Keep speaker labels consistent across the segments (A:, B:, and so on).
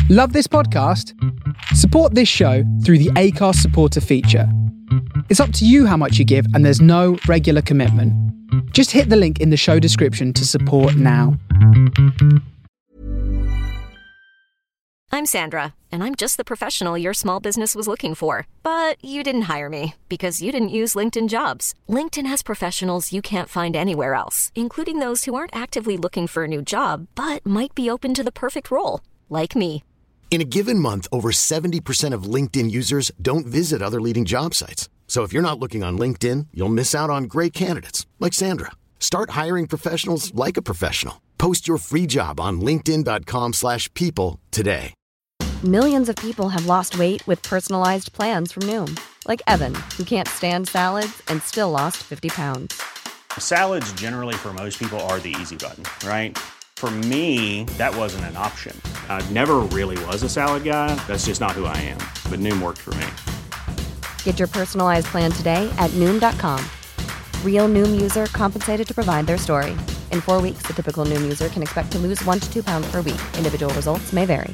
A: Love this podcast? Support this show through the Acast supporter feature. It's up to you how much you give, and there's no regular commitment. Just hit the link in the show description to support now.
B: I'm Sandra, and I'm just the professional your small business was looking for. But you didn't hire me because you didn't use LinkedIn Jobs. LinkedIn has professionals you can't find anywhere else, including those who aren't actively looking for a new job, but might be open to the perfect role, like me.
C: In a given month, over 70% of LinkedIn users don't visit other leading job sites. So if you're not looking on LinkedIn, you'll miss out on great candidates like Sandra. Start hiring professionals like a professional. Post your free job on linkedin.com/people today.
D: Millions of people have lost weight with personalized plans from Noom. Like Evan, who can't stand salads and still lost 50 pounds.
E: Salads generally for most people are the easy button, right? For me, that wasn't an option. I never really was a salad guy. That's just not who I am. But Noom worked for me.
D: Get your personalized plan today at Noom.com. Real Noom user compensated to provide their story. In 4 weeks, the typical Noom user can expect to lose 1 to 2 pounds per week. Individual results may vary.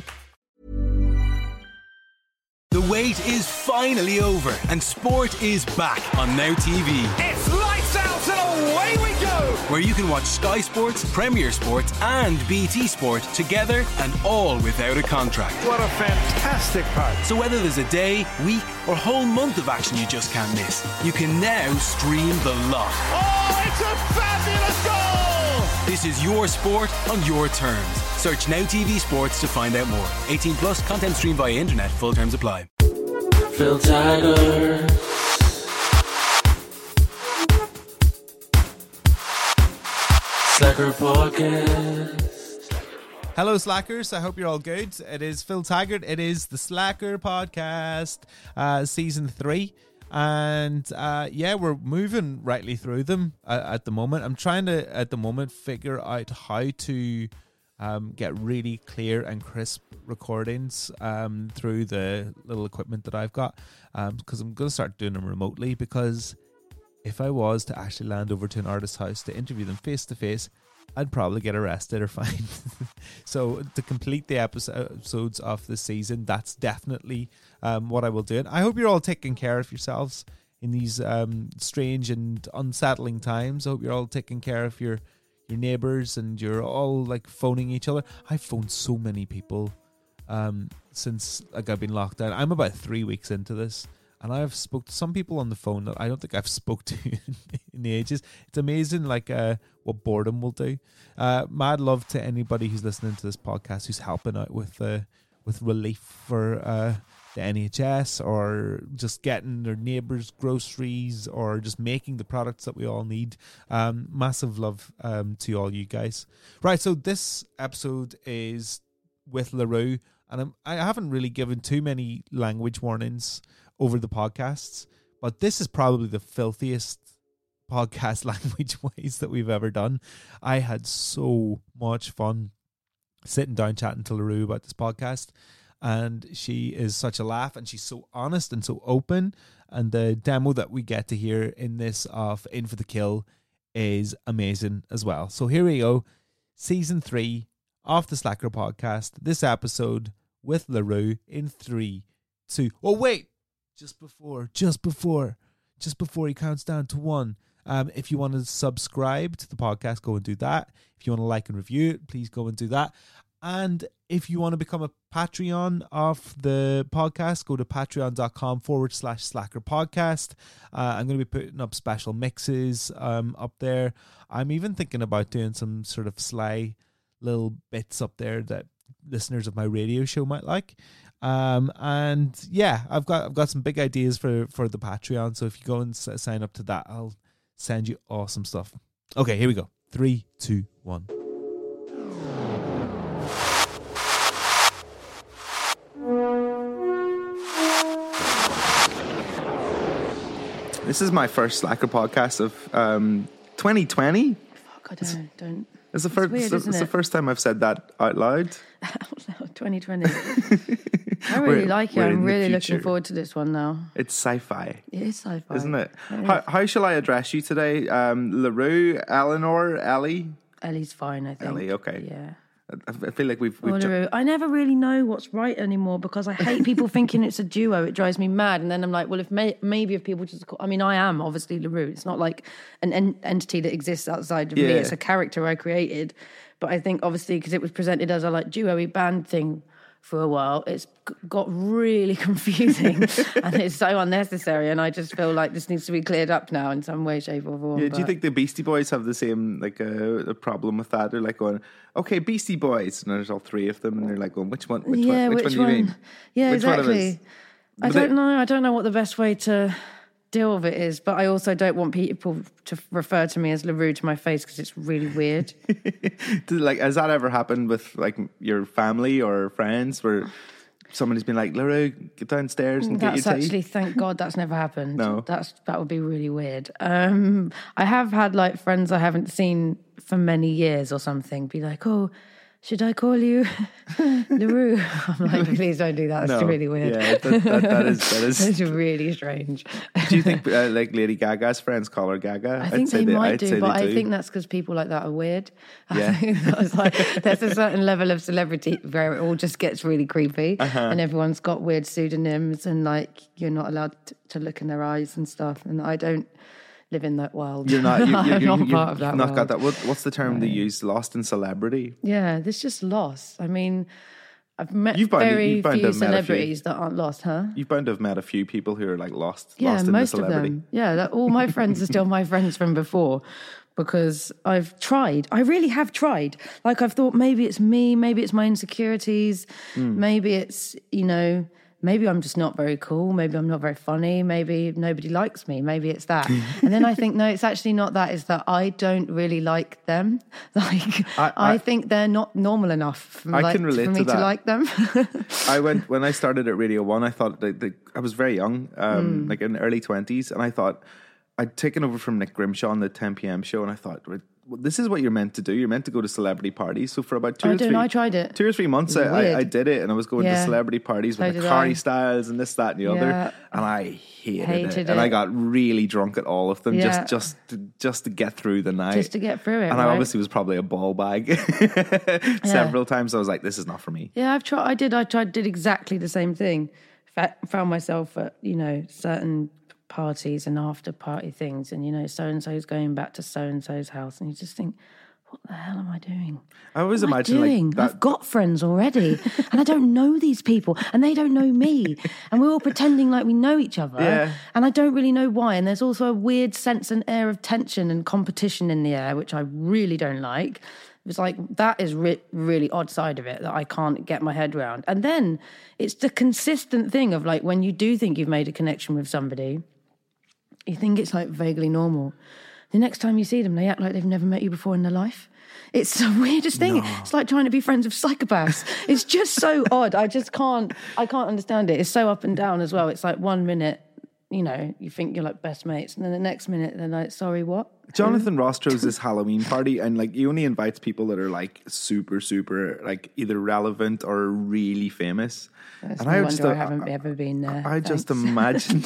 F: The wait is finally over and sport is back on Now TV.
G: It's lights out and away we go!
F: Where you can watch Sky Sports, Premier Sports and BT Sport together and all without a contract.
G: What a fantastic part.
F: So whether there's a day, week or whole month of action you just can't miss, you can now stream the lot.
G: Oh, it's a fabulous goal!
F: This is your sport on your terms. Search Now TV Sports to find out more. 18 plus, content streamed via internet. Full terms apply.
H: Phil Taggart. Slacker Podcast.
I: Hello, Slackers. I hope you're all good. It is Phil Taggart. It is the Slacker Podcast, season 3. And we're moving rightly through them at the moment. I'm trying to, at the moment, figure out how to get really clear and crisp recordings through the little equipment that I've got, because I'm going to start doing them remotely, because if I was to actually land over to an artist's house to interview them face to face, I'd probably get arrested or fined. So to complete the episodes of the season, that's definitely what I will do. And I hope you're all taking care of yourselves in these strange and unsettling times. I hope you're all taking care of your neighbors and you're all like phoning each other. I've phoned so many people since like I've been locked down. I'm about 3 weeks into this, and I've spoke to some people on the phone that I don't think I've spoke to in ages. It's amazing, like what boredom will do. Mad love to anybody who's listening to this podcast who's helping out with relief for the NHS, or just getting their neighbours groceries, or just making the products that we all need. Massive love to all you guys. Right, so this episode is with LaRue, and I haven't really given too many language warnings over the podcasts, but this is probably the filthiest podcast language ways that we've ever done. I had so much fun sitting down chatting to LaRue about this podcast, and she is such a laugh, and she's so honest and so open, and the demo that we get to hear in this of In for the Kill is amazing as well. So here we go, season 3 of the Slacker Podcast, this episode with LaRue in 3, 2, oh wait, just before he counts down to 1, if you want to subscribe to the podcast, go and do that. If you want to like and review it, please go and do that. And if you want to become a Patreon of the podcast, go to patreon.com/Slacker Podcast. I'm going to be putting up special mixes up there. I'm even thinking about doing some sort of sly little bits up there that listeners of my radio show might like. And yeah, I've got some big ideas for the Patreon. So if you go and sign up to that, I'll send you awesome stuff. Okay, here we go. 3, 2, 1.
J: This is my first Slacker podcast of 2020.
K: Fuck, I don't.
J: It's the first time I've said that out loud.
K: Out loud, 2020. I really like it. I'm really looking forward to this one now.
J: It's sci-fi.
K: It is sci-fi.
J: Isn't it? How shall I address you today? LaRue, Eleanor, Ellie?
K: Ellie's fine, I think.
J: Ellie, okay.
K: Yeah.
J: I feel like we've
K: I never really know what's right anymore because I hate people thinking it's a duo. It drives me mad. And then I'm like, well, maybe if people just call, I mean, I am obviously LaRue. It's not like an entity that exists outside of me. It's a character I created. But I think obviously because it was presented as a like duo-y band thing for a while, it's got really confusing and it's so unnecessary, and I just feel like this needs to be cleared up now in some way, shape or form.
J: Yeah, do you think the Beastie Boys have the same like a problem with that? They're like going, okay, Beastie Boys, and there's all three of them, and they're like going, which one do you mean?
K: Yeah,
J: which
K: exactly. I don't know. I don't know what the best way to deal with it is, but I also don't want people to refer to me as LaRue to my face because it's really weird.
J: Like, has that ever happened with like your family or friends where somebody's been like, LaRue, get downstairs and get your tea?
K: That's actually, thank God that's never happened.
J: No.
K: That would be really weird. I have had like friends I haven't seen for many years or something be like, oh, should I call you LaRue? I'm like, please don't do that. That's really weird.
J: Yeah, that is
K: It's really strange.
J: Do you think like Lady Gaga's friends call her Gaga?
K: I think they might do, but I think that's because people like that are weird.
J: Yeah.
K: I think that was like, there's a certain level of celebrity where it all just gets really creepy, and everyone's got weird pseudonyms, and like you're not allowed to look in their eyes and stuff. And I don't live in that world.
J: You're not.
K: I'm not part of that.
J: Not
K: world.
J: got that. What's the term they use? Lost in celebrity.
K: Yeah, there's just lost. I mean, I've met very few celebrities that aren't lost, huh?
J: You've bound to have met a few people who are like lost.
K: Yeah,
J: lost in
K: most
J: the celebrity.
K: of them. Yeah, all my friends are still my friends from before because I've tried. I really have tried. Like I've thought maybe it's me, maybe it's my insecurities, maybe it's maybe I'm just not very cool. Maybe I'm not very funny. Maybe nobody likes me. Maybe it's that. And then I think, no, it's actually not that. It's that I don't really like them. Like, I think they're not normal enough for me to like them.
J: When I started at Radio 1, I thought I was very young, like in the early 20s. And I thought I'd taken over from Nick Grimshaw on the 10 p.m. show. And I thought, well, this is what you're meant to do. You're meant to go to celebrity parties. So for about
K: I tried it.
J: 2 or 3 months, I did it, and I was going to celebrity parties with the Harry Styles and this, that, and the other, and I hated it. And I got really drunk at all of them just to get through the night,
K: just to get through it.
J: And I obviously was probably a ball bag several times. I was like, this is not for me.
K: Yeah, I did exactly the same thing. Found myself at certain parties and after party things, and so-and-so's going back to so-and-so's house, and you just think, what the hell am I doing?
J: I always imagine like that.
K: I've got friends already and I don't know these people and they don't know me, and we're all pretending like we know each other, and I don't really know why, and there's also a weird sense and air of tension and competition in the air, which I really don't like. It's like, that is really odd side of it that I can't get my head around. And then it's the consistent thing of like, when you do think you've made a connection with somebody, you think it's like vaguely normal. The next time you see them, they act like they've never met you before in their life. It's the weirdest thing. No. It's like trying to be friends with psychopaths. It's just so odd. I can't understand it. It's so up and down as well. It's like 1 minute, you think you're like best mates, and then the next minute they're like, sorry, what?
J: Jonathan Ross throws this Halloween party, and like he only invites people that are like super, super like either relevant or really famous.
K: That's and I haven't ever been there.
J: I just imagine.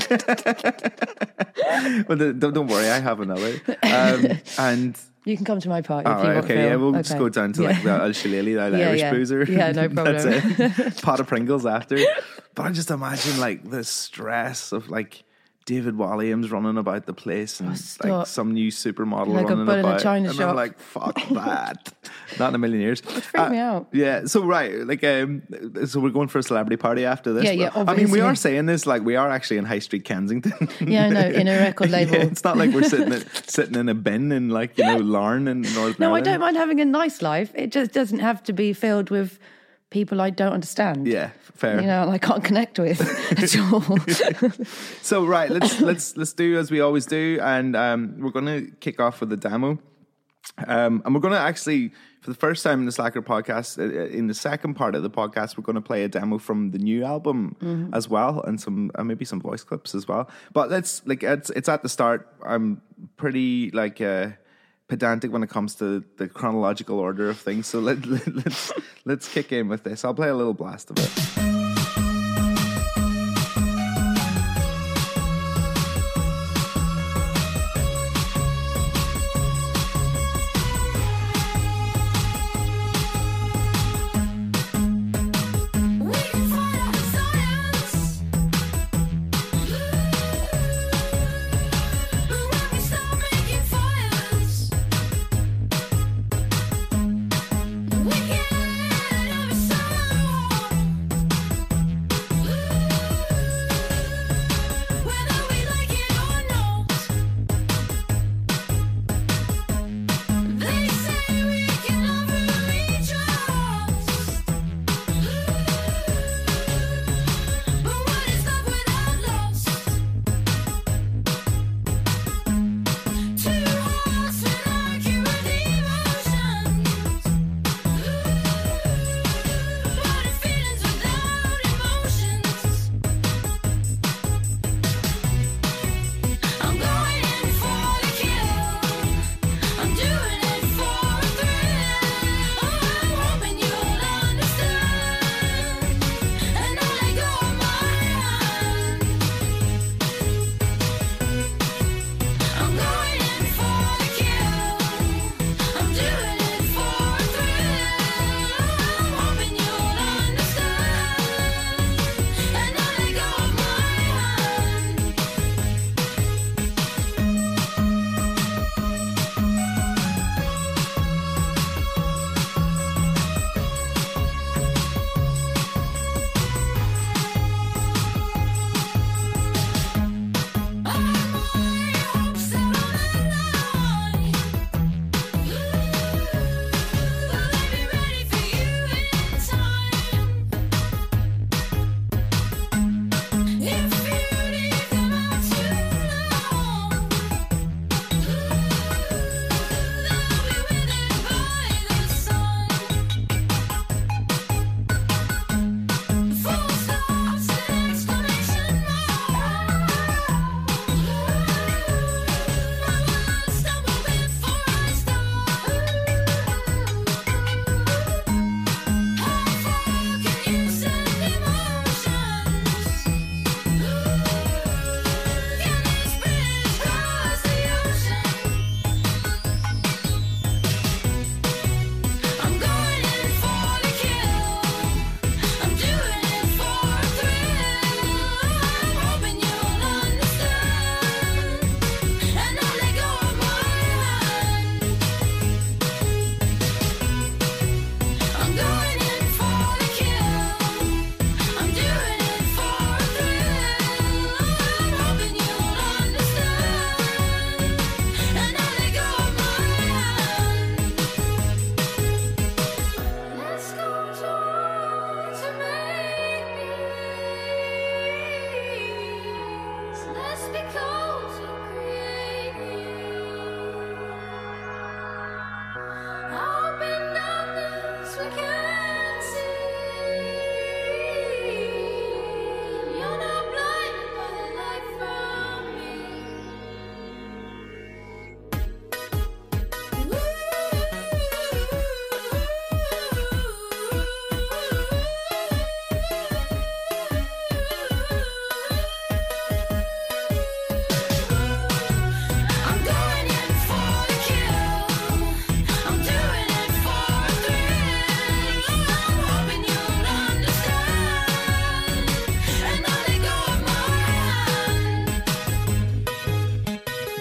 J: Well, don't worry, I have another. And
K: you can come to my party. If you want
J: okay, yeah, we'll just go down to like the Al Shillelagh, the Irish boozer.
K: Yeah, no problem.
J: That's it. Pot of Pringles after. But I just imagine like the stress of like David Walliams running about the place and like some new supermodel
K: like
J: running about.
K: In a China
J: and
K: shop.
J: I'm like, fuck that. Not in a million years.
K: It freaked me out.
J: Yeah. So so we're going for a celebrity party after this.
K: Yeah,
J: obviously. I mean, we are saying this like we are actually in High Street Kensington.
K: Yeah, I know, in a record label.
J: Yeah, it's not like we're sitting in a bin in like Larne in Northern Ireland.
K: No, I don't mind having a nice life. It just doesn't have to be filled with people I don't understand.
J: Yeah, fair.
K: I can't connect with at all.
J: So right, let's do as we always do, and we're going to kick off with the demo, and we're going to actually, for the first time in the Slacker podcast, in the second part of the podcast, we're going to play a demo from the new album as well, and some maybe some voice clips as well. But it's at the start. I'm pretty like. Pedantic when it comes to the chronological order of things, so let's kick in with this. I'll play a little blast of it.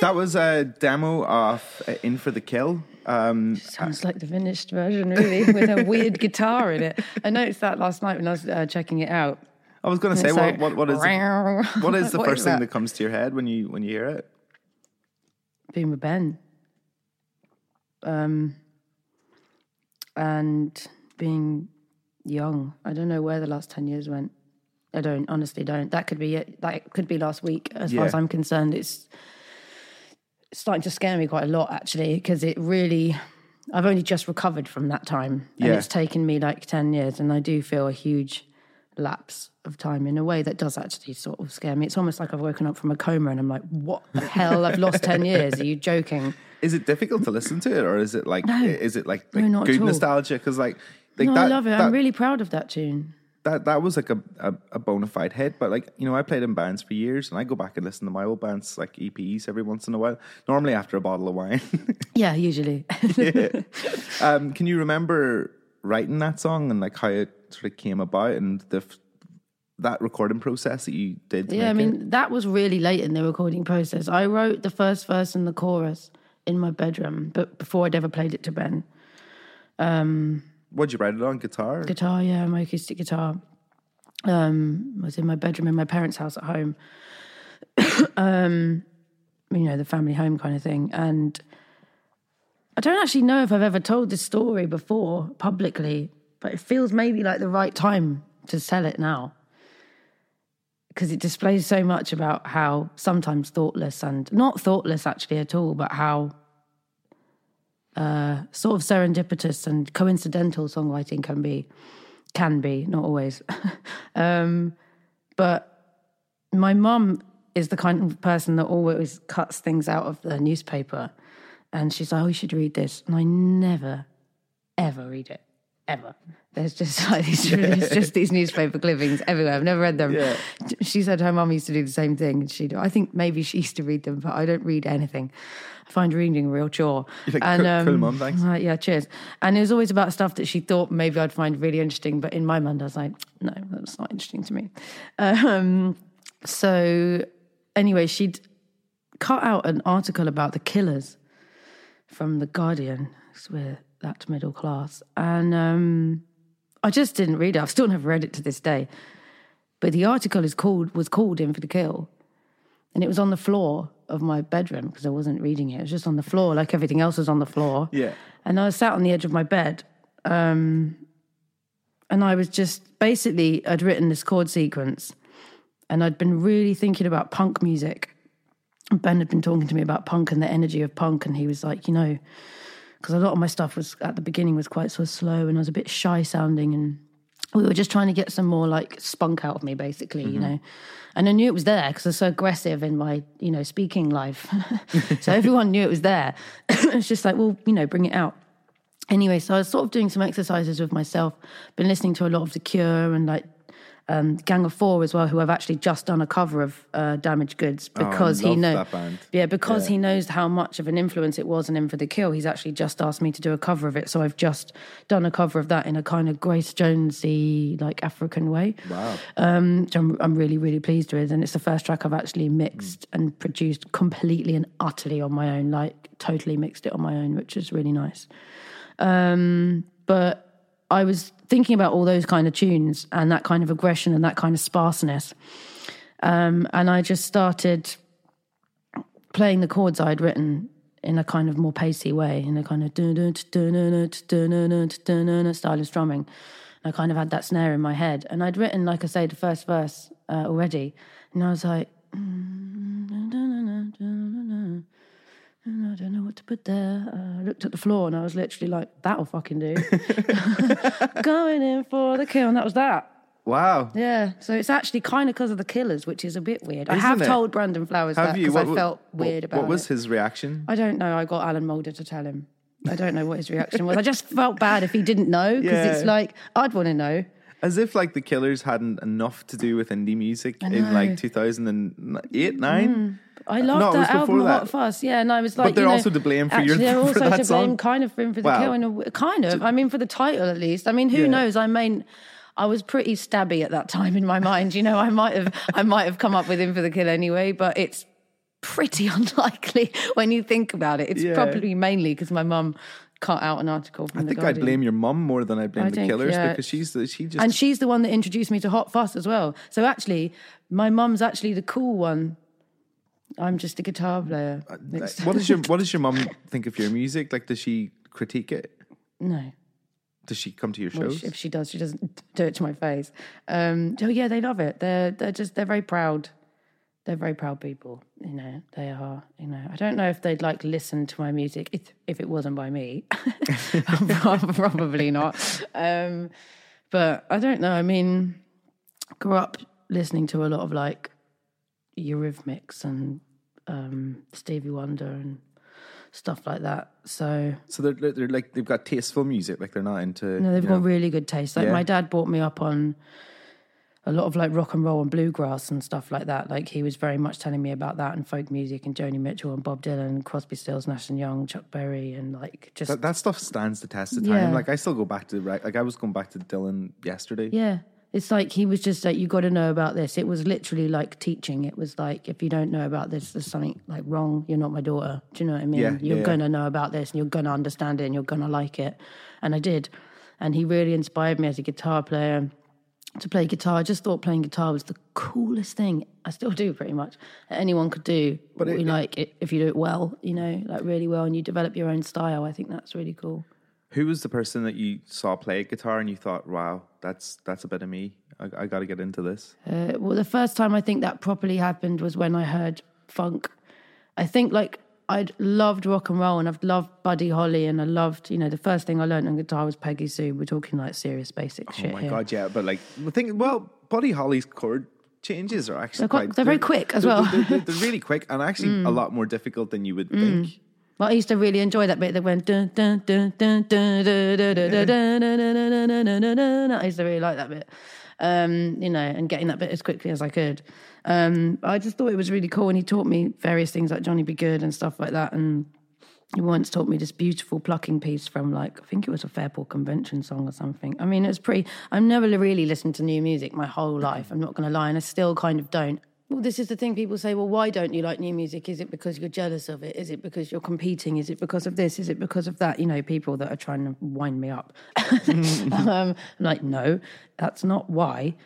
J: That was a demo of In for the Kill.
K: Sounds like the finished version, really, with a weird guitar in it. I noticed that last night when I was checking it out.
J: I was going to say,
K: like,
J: what is the
K: What
J: first
K: is
J: thing
K: that?
J: that comes to your head when you hear it?
K: Being with Ben. And being young. I don't know where the last 10 years went. I honestly don't. That could be it. That could be last week. As far as I'm concerned, it's starting to scare me quite a lot, actually, because it really, I've only just recovered from that time. And it's taken me like 10 years, and I do feel a huge lapse of time in a way that does actually sort of scare me. It's almost like I've woken up from a coma and I'm like, what the hell? I've lost 10 years. Are you joking?
J: Is it difficult to listen to it, or is it like,
K: No.
J: is it like
K: not
J: good
K: at all.
J: nostalgia? Because like
K: No,
J: that,
K: I love it. I'm really proud of that tune.
J: That was like a bona fide hit, but like, you know, I played in bands for years, and I go back and listen to my old bands, like EPs, every once in a while. Normally after a bottle of wine.
K: Yeah, usually.
J: Can you remember writing that song and like how it sort of came about, and that recording process that you did? To
K: Yeah,
J: make
K: I mean, that was really late in the recording process. I wrote the first verse and the chorus in my bedroom, but before I'd ever played it to Ben.
J: What'd you write it on? Guitar?
K: Guitar, yeah, my acoustic guitar. I was in my bedroom in my parents' house at home. You know, the family home kind of thing. And I don't actually know if I've ever told this story before publicly, but it feels maybe like the right time to tell it now. Because it displays so much about how sometimes thoughtless, and not thoughtless actually at all, but how sort of serendipitous and coincidental songwriting can be, not always. But my mum is the kind of person that always cuts things out of the newspaper, and she's like, oh, you should read this. And I never, ever read it, ever. There's just like it's just these newspaper clippings everywhere. I've never read them. Yeah. She said her mum used to do the same thing. I think maybe she used to read them, but I don't read anything. I find reading a real chore.
J: You're like, cool, Mum, thanks.
K: Yeah, cheers. And it was always about stuff that she thought maybe I'd find really interesting, but in my mind I was like, no, that's not interesting to me. So anyway, she'd cut out an article about the Killers from The Guardian, because we're that middle class. And I just didn't read it. I've still never read it to this day. But the article was called In for the Kill. And it was on the floor of my bedroom because I wasn't reading it. It was just on the floor, like everything else was on the floor.
J: Yeah.
K: And I was sat on the edge of my bed. And I was just, basically, I'd written this chord sequence. And I'd been really thinking about punk music. Ben had been talking to me about punk and the energy of punk. And he was like, you know, because a lot of my stuff was, at the beginning, was quite sort of slow and I was a bit shy sounding. And we were just trying to get some more like spunk out of me, basically, you know. And I knew it was there because I was so aggressive in my, you know, speaking life. So everyone knew it was there. It's just like, well, you know, bring it out. Anyway, so I was sort of doing some exercises with myself, been listening to a lot of The Cure and like Gang of Four as well, who have actually just done a cover of Damaged Goods because he knows, he knows how much of an influence it was in In for the Kill. He's actually just asked me to do a cover of it, so I've just done a cover of that in a kind of Grace Jonesy, like African way.
J: Wow!
K: Which I'm really, really pleased with, and it's the first track I've actually mixed and produced completely and utterly on my own, like totally mixed it on my own, which is really nice. But I was thinking about all those kind of tunes and that kind of aggression and that kind of sparseness. And I just started playing the chords I'd written in a kind of more pacey way, in a kind of style of strumming. And I kind of had that snare in my head. And I'd written, like I say, the first verse already. And I was like, I don't know what to put there. I looked at the floor and I was literally like, that'll fucking do. Going in for the kill. And that was that.
J: Wow.
K: Yeah. So it's actually kind of because of the Killers, which is a bit weird. I have told Brandon Flowers that because I felt weird about it.
J: What was his reaction?
K: I don't know. I got Alan Moulder to tell him. I don't know what his reaction was. I just felt bad if he didn't know because it's like, I'd want to know.
J: As if like the Killers hadn't enough to do with indie music in like 2008, 9.
K: I loved that album, Hot Fuss. Yeah, and I was like,
J: but they're also to blame for your.
K: They're also to blame, kind of, for In for the Kill. Kind of. I mean, for the title at least. I mean, who knows? I was pretty stabby at that time in my mind. You know, I might have come up with In for the Kill anyway, but it's pretty unlikely when you think about it. It's probably mainly because my mum cut out an article from The Guardian.
J: I blame your mum more than I blame the Killers, because she's
K: the one that introduced me to Hot Fuss as well. So actually, my mum's actually the cool one. I'm just a guitar player.
J: What does your mum think of your music? Like, does she critique it?
K: No.
J: Does she come to your shows?
K: If she does, she doesn't do it to my face. Oh yeah, they love it. They're very proud. They're very proud people, you know. They are, you know. I don't know if they'd like listen to my music if it wasn't by me. Probably not. But I don't know. I mean, grew up listening to a lot of like Eurythmics and Stevie Wonder and stuff like that. So
J: they're like, they've got tasteful music. Like, they're not into.
K: No, they've got really good taste. Like my dad brought me up on a lot of like rock and roll and bluegrass and stuff like that. Like, he was very much telling me about that and folk music and Joni Mitchell and Bob Dylan and Crosby, Stills, Nash and Young, Chuck Berry, and like just
J: that stuff stands the test of time. Like, I still go back to I was going back to Dylan yesterday.
K: Yeah, it's like he was just like, you got to know about this. It was literally like teaching. It was like, if you don't know about this, there's something like wrong. You're not my daughter. Do you know what I mean?
J: Yeah,
K: you're going to know about this and you're going to understand it and you're going to like it. And I did. And he really inspired me as a guitar player to play guitar. I just thought playing guitar was the coolest thing. I still do, pretty much. Anyone could do. But if you do it well, you know, like really well, and you develop your own style. I think that's really cool.
J: Who was the person that you saw play guitar and you thought, wow, that's a bit of me. I got to get into this?
K: Well, the first time I think that properly happened was when I heard funk. I think like I'd loved rock and roll and I've loved Buddy Holly and I loved, you know, the first thing I learned on guitar was Peggy Sue. We're talking like serious basic shit here.
J: Oh my God, yeah. But like, Buddy Holly's chord changes are actually
K: they're very quick as well.
J: They're really quick and actually a lot more difficult than you would think.
K: Well, I used to really enjoy that bit that went dun dun dun dun dun dun dun dun dun dun dun. I used to really like that bit, you know, and getting that bit as quickly as I could. I just thought it was really cool, and he taught me various things like Johnny B. Good and stuff like that. And he once taught me this beautiful plucking piece from like, I think it was a Fairport Convention song or something. I mean, it was pretty. I've never really listened to new music my whole life. I'm not going to lie, and I still kind of don't. Well, this is the thing. People say, well, why don't you like new music? Is it because you're jealous of it? Is it because you're competing? Is it because of this? Is it because of that? You know, people that are trying to wind me up. I'm like, no, that's not why.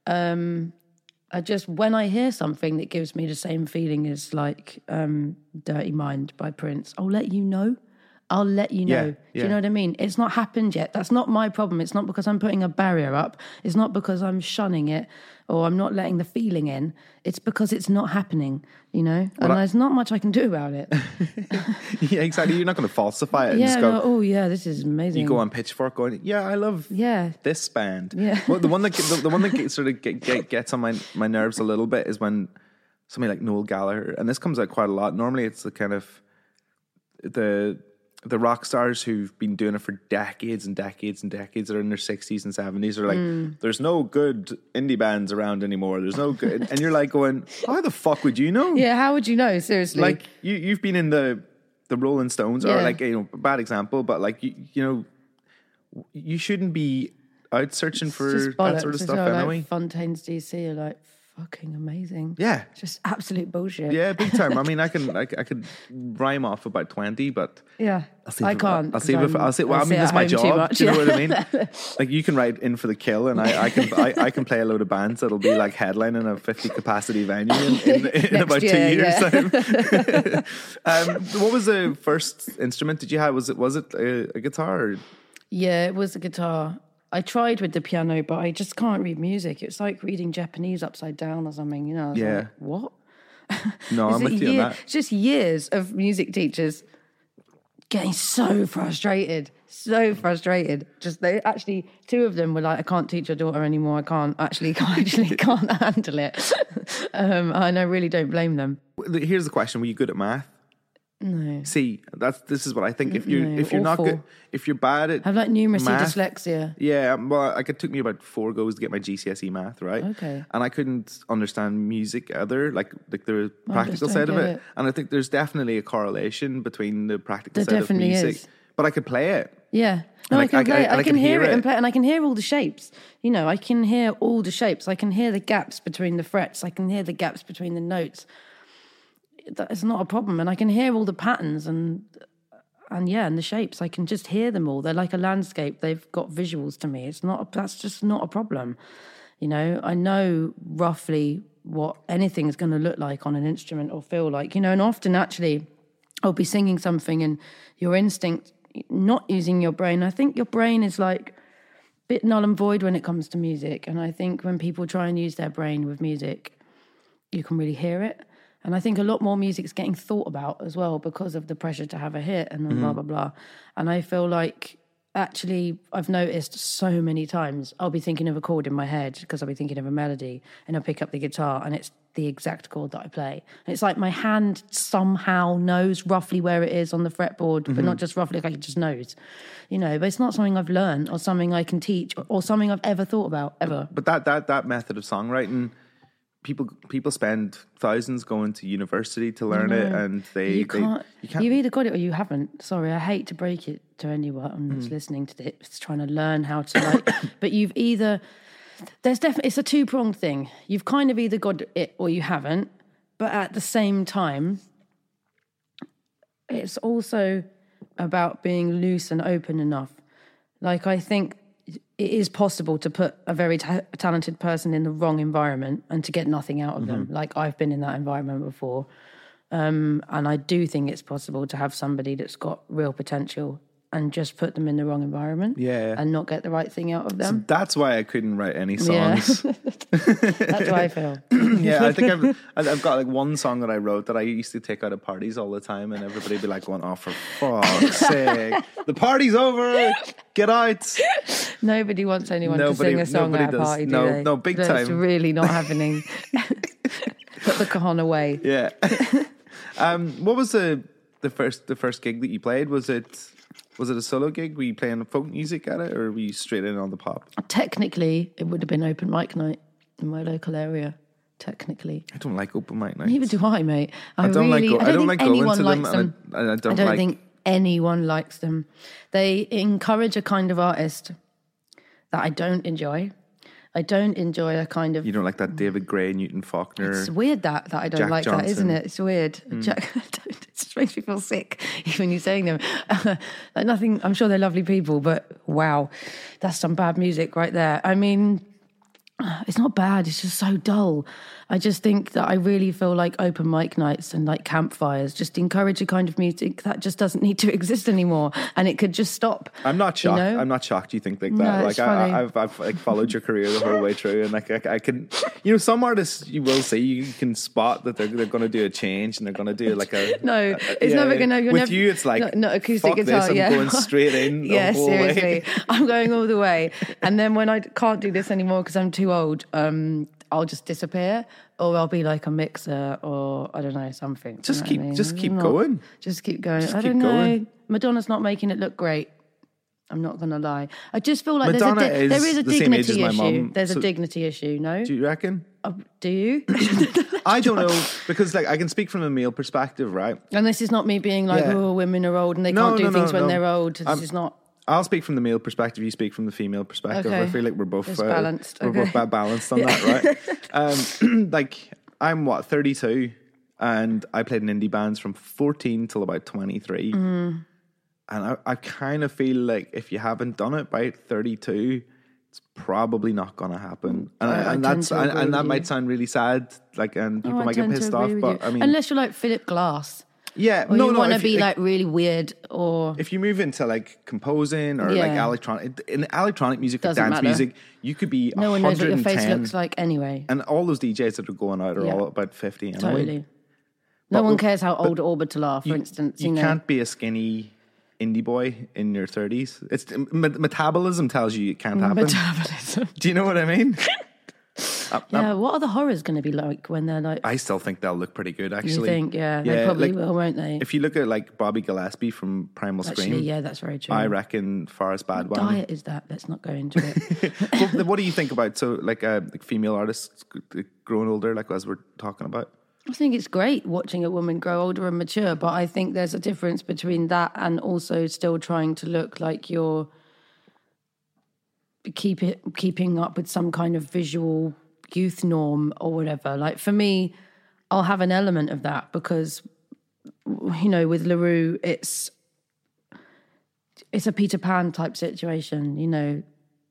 K: I just, when I hear something that gives me the same feeling as like Dirty Mind by Prince, I'll let you know. I'll let you know. Do you know what I mean? It's not happened yet. That's not my problem. It's not because I'm putting a barrier up. It's not because I'm shunning it or I'm not letting the feeling in. It's because it's not happening, you know? Well, and there's not much I can do about it.
J: Yeah, exactly. You're not going to falsify it.
K: Yeah,
J: and just go,
K: oh yeah, this is amazing.
J: You go on Pitchfork going, yeah, I love this band.
K: Yeah.
J: Well, the one that sort of gets on my nerves a little bit is when somebody like Noel Gallagher, and this comes out quite a lot. Normally it's the kind of the rock stars who've been doing it for decades and decades and decades, that are in their 60s and 70s, are like, there's no good indie bands around anymore. There's no good. And you're like going, how the fuck would you know?
K: Yeah, how would you know? Seriously.
J: Like, you've been in the Rolling Stones, or like, you know, a bad example, but like, you know, you shouldn't be out searching for that sort of stuff anyway.
K: Like Fontaines DC are like fucking amazing.
J: Yeah.
K: Just absolute bullshit.
J: Yeah, big time. I mean, I could rhyme off about 20, but
K: yeah, I can't.
J: I'll see. Well, I mean, that's my job. Do you know what I mean? Like, you can write In for the Kill, and I can play a load of bands that'll be like headlining a 50 capacity venue in about 2 years time. What was the first instrument did you have? Was it a guitar? Or?
K: Yeah, it was a guitar. I tried with the piano, but I just can't read music. It's like reading Japanese upside down or something, you know? I was like, what?
J: No, I'm with you on that.
K: It's just years of music teachers getting so frustrated. Just they actually, two of them were like, I can't teach your daughter anymore. I can't handle it. And I really don't blame them.
J: Here's the question: were you good at math?
K: No.
J: See, this is what I think. If you're not good, if you're bad at,
K: I have like numeracy
J: math, dyslexia.
K: Yeah,
J: well, it took me about 4 goes to get my GCSE math right.
K: Okay.
J: And I couldn't understand music either, like the practical side of it. And I think there's definitely a correlation between the practical side of music.
K: Is.
J: But I could play it.
K: Yeah. No, I can play it. I can hear it and play it, and I can hear all the shapes. You know, I can hear all the shapes. I can hear the gaps between the frets. I can hear the gaps between the notes. it's not a problem. And I can hear all the patterns and the shapes. I can just hear them all. They're like a landscape. They've got visuals to me. That's just not a problem. You know, I know roughly what anything is going to look like on an instrument or feel like, you know, and often actually I'll be singing something and your instinct, not using your brain. I think your brain is like a bit null and void when it comes to music. And I think when people try and use their brain with music, you can really hear it. And I think a lot more music's getting thought about as well because of the pressure to have a hit and blah, blah, blah. And I feel like actually I've noticed so many times I'll be thinking of a chord in my head because I'll be thinking of a melody and I'll pick up the guitar and it's the exact chord that I play. And it's like my hand somehow knows roughly where it is on the fretboard, but not just roughly, like it just knows. You know, but it's not something I've learned or something I can teach or something I've ever thought about, ever.
J: But that method of songwriting, people spend thousands going to university to learn it, and you can't.
K: You've either got it or you haven't. Sorry, I hate to break it to anyone that's listening to this, trying to learn how to like. But you've either it's a two-pronged thing. You've kind of either got it or you haven't. But at the same time, it's also about being loose and open enough. Like I think it is possible to put a very talented person in the wrong environment and to get nothing out of them. Like I've been in that environment before. And I do think it's possible to have somebody that's got real potential and just put them in the wrong environment and not get the right thing out of them.
J: So that's why I couldn't write any songs.
K: Yeah. That's why I feel.
J: Yeah, I think I've got like one song that I wrote that I used to take out at parties all the time, and everybody would be like going, "Oh, for fuck's sake, the party's over, get out."
K: Nobody wants anyone to sing a song at a party, do they?
J: No, big time.
K: It's really not happening. Put the cajon away.
J: Yeah. What was the first gig that you played? Was it a solo gig? Were you playing folk music at it, or were you straight in on the pop?
K: Technically, it would have been open mic night in my local area. Technically,
J: I don't like open mic nights.
K: Neither do I, mate.
J: I don't like going to them. I don't
K: think anyone likes them. They encourage a kind of artist that I don't enjoy. I don't enjoy a kind of...
J: You don't like that David Gray, Newton Faulkner...
K: It's weird that I don't
J: Jack
K: like
J: Johnson.
K: that, isn't it? It's weird. Jack, it just makes me feel sick, even you saying them. Like nothing... I'm sure they're lovely people, but wow, that's some bad music right there. I mean, it's not bad, it's just so dull. I just think that I really feel like open mic nights and like campfires just encourage a kind of music that just doesn't need to exist anymore, and it could just stop.
J: I'm not shocked.
K: You know?
J: I'm not shocked you think like
K: No,
J: that.
K: it's
J: Like
K: funny.
J: I've like followed your career the whole way through, and like I can, you know, some artists you will see, you can spot that they're going to do a change and they're going to do like a
K: No, it's never going to...
J: With you, it's like
K: not acoustic
J: fuck
K: guitar.
J: this, I'm going straight in.
K: Yeah,
J: the whole
K: seriously,
J: way.
K: I'm going all the way. And then when I can't do this anymore because I'm too old, I'll just disappear, or I'll be like a mixer, or I don't know, something.
J: Just
K: You know what I mean?
J: keep
K: I'm not-
J: going.
K: Just keep going.
J: Just
K: I
J: keep
K: don't know.
J: going.
K: Madonna's not making it look great. I'm not going to lie. I just feel like
J: Madonna
K: there is a
J: is the same age
K: dignity
J: as my
K: issue.
J: mum,
K: There's
J: so-
K: a dignity issue, no?
J: Do you reckon?
K: Do you?
J: I don't know, because like I can speak from a male perspective, right?
K: And this is not me being like,
J: Yeah.
K: oh, women are old and they
J: No,
K: can't do
J: no,
K: things
J: no,
K: when
J: no.
K: they're old. This is not...
J: I'll speak from the male perspective. You speak from the female perspective.
K: Okay.
J: I feel like we're both
K: It's balanced.
J: We're
K: Okay.
J: both balanced on that, right? Like I'm 32, and I played in indie bands from 14 till about 23, and I kind of feel like if you haven't done it by 32, it's probably not going to happen. And
K: tend to agree with
J: that
K: you.
J: might sound really sad, like, and people
K: Oh, I
J: might get
K: tend to
J: pissed
K: agree
J: off.
K: with
J: But
K: you.
J: I mean,
K: unless you're like Philip Glass,
J: yeah,
K: or you want to
J: if
K: be
J: you-
K: like really weird, or
J: if you move into like composing or like
K: Yeah.
J: electronic music or
K: Doesn't
J: dance
K: matter.
J: music, you could be
K: no one knows what your
J: 110.
K: face looks like anyway.
J: And all those DJs that are going out are
K: Yeah.
J: all about 50 anyway.
K: Totally.
J: But
K: No one
J: we-
K: cares how
J: but
K: old Orbital are, for instance.
J: You
K: know.
J: can't be a skinny indie boy in your 30s. It's metabolism tells you it can't happen.
K: Metabolism.
J: Do you know what I mean?
K: Yeah, what are the horrors going to be like when they're like...
J: I still think they'll look pretty good, actually.
K: You think, yeah, they probably will, won't they?
J: If you look at like Bobby Gillespie from Primal
K: Actually,
J: Scream,
K: yeah, that's very true.
J: I reckon Forrest
K: What
J: Badwan.
K: diet is that? Let's not go into it.
J: Well, what do you think about like female artists growing older, like as we're talking about?
K: I think it's great watching a woman grow older and mature, but I think there's a difference between that and also still trying to look like you're keeping up with some kind of visual youth norm or whatever. Like for me, I'll have an element of that because, you know, with LaRue, it's a Peter Pan type situation, you know.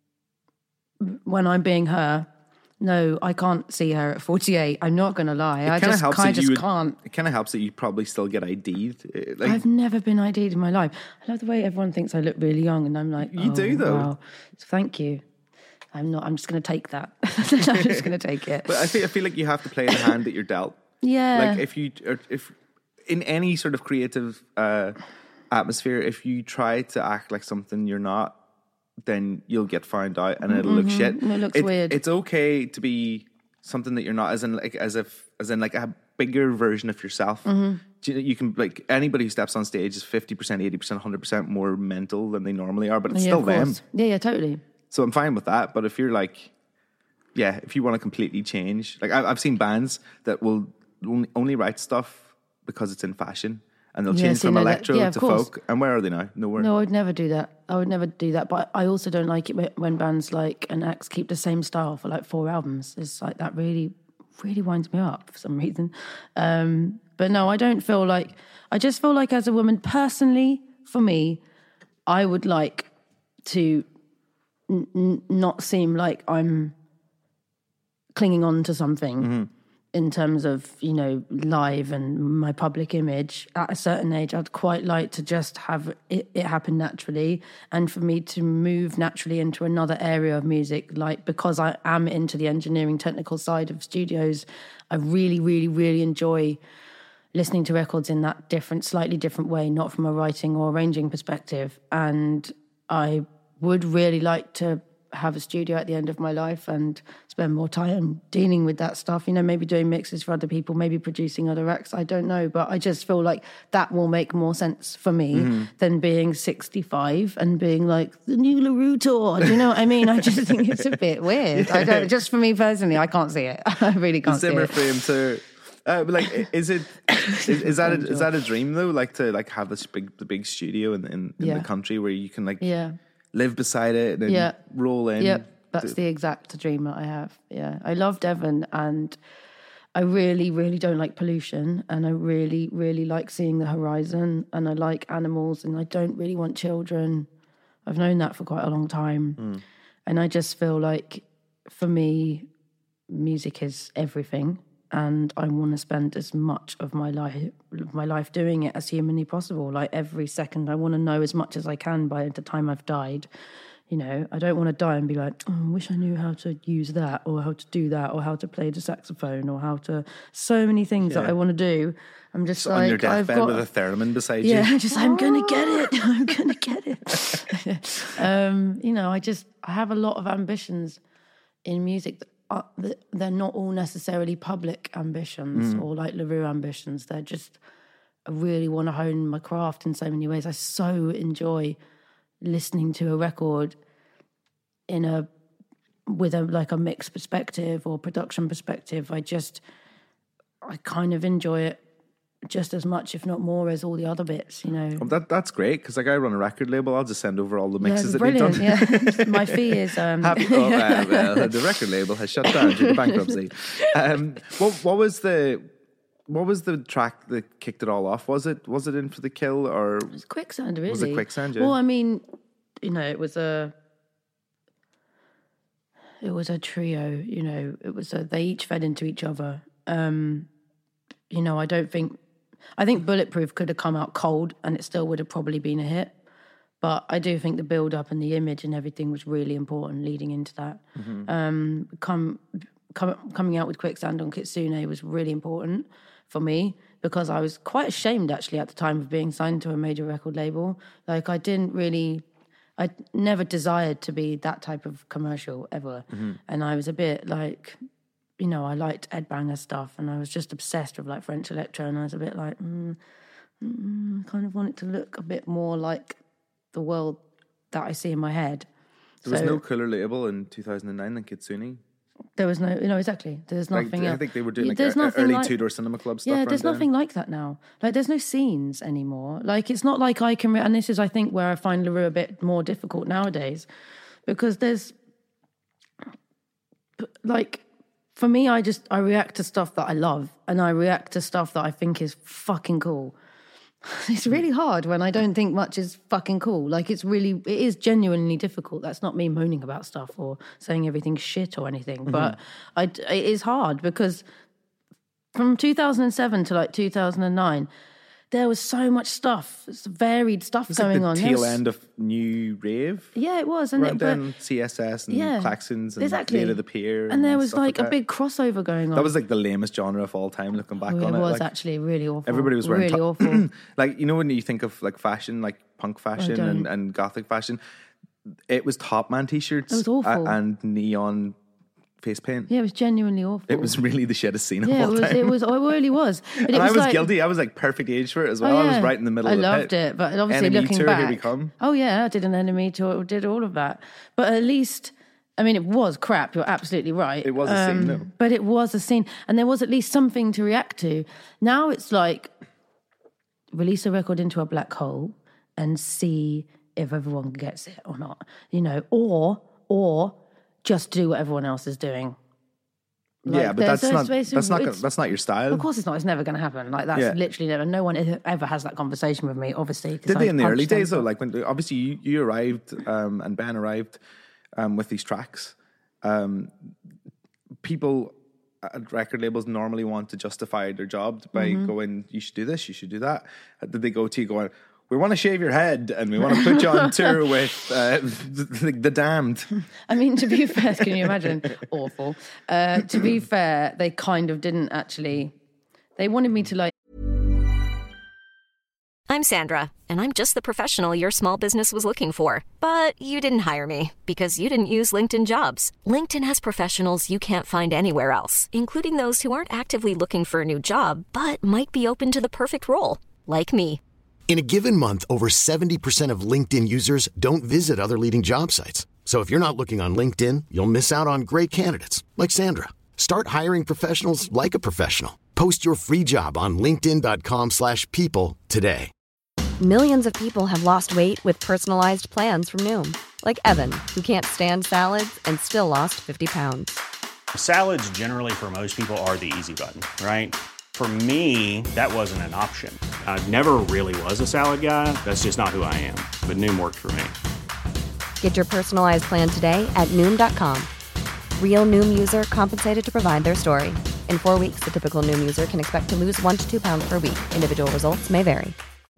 K: When I'm being her, no, I can't see her at 48. I'm not going to lie. I just can't.
J: It kind of helps that you probably still get ID'd. Like,
K: I've never been ID'd in my life. I love the way everyone thinks I look really young, and I'm like,
J: you do though.
K: Wow. Thank you. I'm not. I'm just going to take that. I'm just going to take it.
J: But I feel like you have to play the hand that you're dealt.
K: Yeah.
J: Like if in any sort of creative atmosphere, if you try to act like something you're not, then you'll get found out and it'll look shit.
K: It looks weird.
J: It's okay to be something that you're not, as in like a bigger version of yourself. You can, like, anybody who steps on stage is 50%, 80%, 100% more mental than they normally are, but it's still them.
K: Yeah, totally.
J: So I'm fine with that. But if you're like, if you want to completely change, like I've seen bands that will only write stuff because it's in fashion. And they'll change from electro to folk. And where are they now? Nowhere.
K: No, I'd never do that. I would never do that. But I also don't like it when bands like an acts keep the same style for like 4 albums. It's like that really, really winds me up for some reason. But no, I don't feel like... I just feel like as a woman, personally, for me, I would like to not seem like I'm clinging on to something. In terms of, you know, live and my public image. At a certain age, I'd quite like to just have it happen naturally, and for me to move naturally into another area of music. Like, because I am into the engineering technical side of studios, I really, really, really enjoy listening to records in that slightly different way, not from a writing or arranging perspective. And I would really like to have a studio at the end of my life and spend more time dealing with that stuff, you know, maybe doing mixes for other people, maybe producing other acts, I don't know, but I just feel like that will make more sense for me than being 65 and being like, the new LaRue tour, do you know what I mean? I just think it's a bit weird. I don't, just for me personally, I can't see it. I really can't see it.
J: Zimmer frame to... but like, is that a dream though? Like to like have this big studio in the country where you can like live beside it and then roll in.
K: Yep, that's the exact dream that I have. Yeah, I love Devon, and I really, really don't like pollution, and I really, really like seeing the horizon, and I like animals, and I don't really want children. I've known that for quite a long time, and I just feel like, for me, music is everything. And I want to spend as much of my life doing it as humanly possible. Like every second, I want to know as much as I can by the time I've died. You know, I don't want to die and be like, oh, I wish I knew how to use that, or how to do that, or how to play the saxophone, or how to... So many things that I want to do. I'm just like...
J: on your deathbed with a theremin beside you.
K: Yeah, just, I'm going to get it. I'm going to get it. You know, I have a lot of ambitions in music that they're not all necessarily public ambitions or like LaRue ambitions. They're just, I really want to hone my craft in so many ways. I so enjoy listening to a record with a mixed perspective or production perspective. I kind of enjoy it just as much, if not more, as all the other bits, you know.
J: Well, that's great, because like I run a record label. I'll just send over all the mixes that we've done.
K: Yeah. My fee is
J: well, the record label has shut down due to bankruptcy. What was the track that kicked it all off? Was it In For the Kill, or
K: it was Quicksand? Really?
J: Was it Quicksand? Yeah.
K: Well, I mean, you know, it was a trio. You know, they each fed into each other. You know, I think Bulletproof could have come out cold and it still would have probably been a hit. But I do think the build-up and the image and everything was really important leading into that. Coming out with Quicksand on Kitsune was really important for me, because I was quite ashamed, actually, at the time of being signed to a major record label. Like, I never desired to be that type of commercial, ever. And I was a bit like... You know, I liked Ed Banger stuff, and I was just obsessed with like French electro, and I was a bit like, kind of want it to look a bit more like the world that I see in my head.
J: There was no cooler label in 2009 than Kitsune.
K: There was no, exactly. There's nothing.
J: I think they were doing like early Tudor Cinema Club stuff.
K: Yeah, there's nothing like that now. Like, there's no scenes anymore. Like, it's not like I can. And this is, I think, where I find LaRue a bit more difficult nowadays, because there's like. for me, I react to stuff that I love, and I react to stuff that I think is fucking cool. It's really hard when I don't think much is fucking cool. Like, it is genuinely difficult. That's not me moaning about stuff or saying everything's shit or anything, but it is hard because from 2007 to like 2009, there was so much stuff, varied stuff going on.
J: It was like the tail end of new rave.
K: Yeah, it was. And
J: then CSS and Klaxons and Fate of the Pier.
K: And there was like a big crossover going on.
J: That was like the lamest genre of all time, looking back on it.
K: It was
J: like,
K: actually really awful.
J: Everybody was wearing
K: really awful.
J: Like, you know, when you think of like fashion, like punk fashion and gothic fashion, it was Top Man t-shirts.
K: It was awful.
J: And neon face paint.
K: Yeah, it was genuinely awful.
J: It was really the shittest scene of all time.
K: It really was. But
J: and I was guilty. I was like perfect age for it as well. I was right in the middle of it.
K: I loved it, but obviously
J: Enemy
K: looking
J: tour,
K: back.
J: Here we come.
K: Oh yeah, I did an Enemy tour, did all of that. But at least, I mean, it was crap. You're absolutely right.
J: It was a scene, though.
K: But it was a scene, and there was at least something to react to. Now it's like, release a record into a black hole and see if everyone gets it or not, you know, or just do what everyone else is doing. Like,
J: yeah, but that's not your style.
K: Of course it's not. It's never going to happen. Like, that's literally never. No one ever has that conversation with me, obviously.
J: Did they in the early days, though? Like, when obviously you arrived and Ben arrived with these tracks, people at record labels normally want to justify their job by going, you should do this, you should do that. Did they go to you going, we want to shave your head and we want to put you on tour with the Damned?
K: I mean, to be fair, can you imagine? Awful. To be fair, they kind of didn't actually. They wanted me to like.
B: I'm Sandra, and I'm just the professional your small business was looking for. But you didn't hire me because you didn't use LinkedIn Jobs. LinkedIn has professionals you can't find anywhere else, including those who aren't actively looking for a new job, but might be open to the perfect role, like me.
C: In a given month, over 70% of LinkedIn users don't visit other leading job sites. So if you're not looking on LinkedIn, you'll miss out on great candidates like Sandra. Start hiring professionals like a professional. Post your free job on linkedin.com/people today.
D: Millions of people have lost weight with personalized plans from Noom. Like Evan, who can't stand salads and still lost 50 pounds.
E: Salads generally for most people are the easy button, right? For me, that wasn't an option. I never really was a salad guy. That's just not who I am. But Noom worked for me.
D: Get your personalized plan today at Noom.com. Real Noom user compensated to provide their story. In 4 weeks, the typical Noom user can expect to lose 1 to 2 pounds per week. Individual results may vary.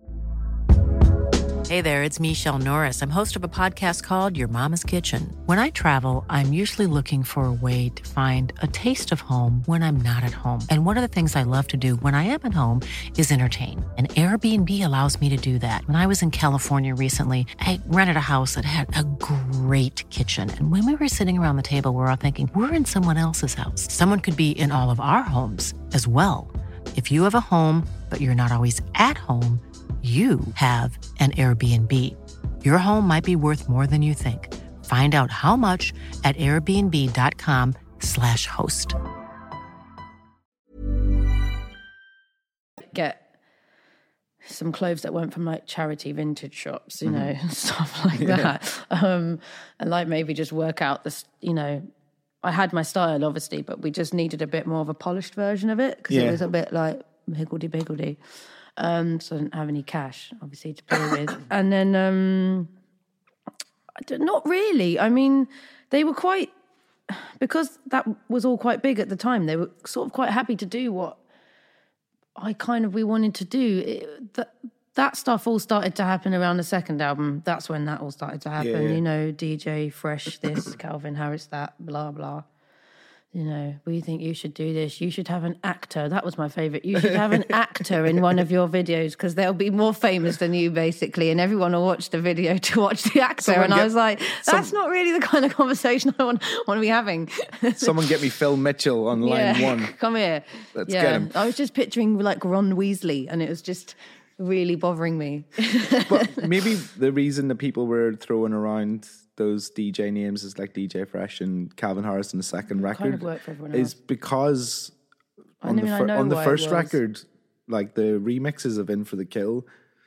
L: Hey there, it's Michelle Norris. I'm host of a podcast called Your Mama's Kitchen. When I travel, I'm usually looking for a way to find a taste of home when I'm not at home. And one of the things I love to do when I am at home is entertain. And Airbnb allows me to do that. When I was in California recently, I rented a house that had a great kitchen. And when we were sitting around the table, we were all thinking, we're in someone else's house. Someone could be in all of our homes as well. If you have a home, but you're not always at home, you have an Airbnb. Your home might be worth more than you think. Find out how much at airbnb.com/host.
K: Get some clothes that went from like charity vintage shops, you know, stuff like that. And like maybe just work out this, you know, I had my style obviously, but we just needed a bit more of a polished version of it because it was a bit like higgledy-piggledy. So I didn't have any cash, obviously, to play with. And then, not really. I mean, they were quite, because that was all quite big at the time, they were sort of quite happy to do what we wanted to do. That stuff all started to happen around the second album. That's when that all started to happen. You know, DJ, Fresh, this, Calvin Harris, that, blah, blah. You know, we think you should do this. You should have an actor. That was my favourite. You should have an actor in one of your videos because they'll be more famous than you, basically, and everyone will watch the video to watch the actor. I was like, that's not really the kind of conversation I want to be having.
J: Someone get me Phil Mitchell on line 1.
K: Come here.
J: Let's get him.
K: I was just picturing like Ron Weasley, and it was just really bothering me.
J: But maybe the reason that people were throwing around those DJ names is like DJ Fresh and Calvin Harris in the second record
K: kind of worked for everyone else.
J: Is because on the first record, like the remixes of In for the Kill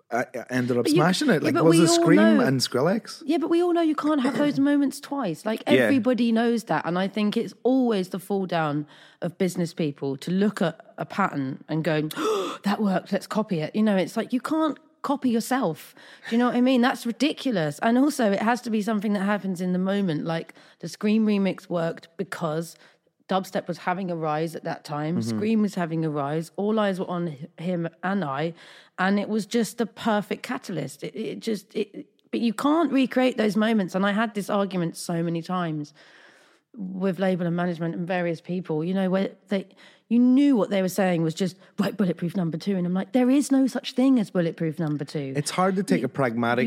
J: ended up
K: But
J: smashing it.
K: yeah,
J: Like,
K: but
J: was
K: we
J: it
K: all
J: Scream
K: know-
J: and Skrillex?
K: Yeah, but we all know you can't have those moments twice. Like,
J: Yeah.
K: everybody knows that. And I think it's always the fall down of business people to look at a pattern and go, oh, that worked, let's copy it. You know, it's like you can't copy yourself. Do you know what I mean? That's ridiculous. And also, it has to be something that happens in the moment. Like, the Scream remix worked because dubstep was having a rise at that time. Scream was having a rise. All eyes were on him and I. And it was just the perfect catalyst. But you can't recreate those moments. And I had this argument so many times with label and management and various people, you know, where you knew what they were saying was just, right, Bulletproof number 2. And I'm like, there is no such thing as Bulletproof number 2.
J: It's hard to take a pragmatic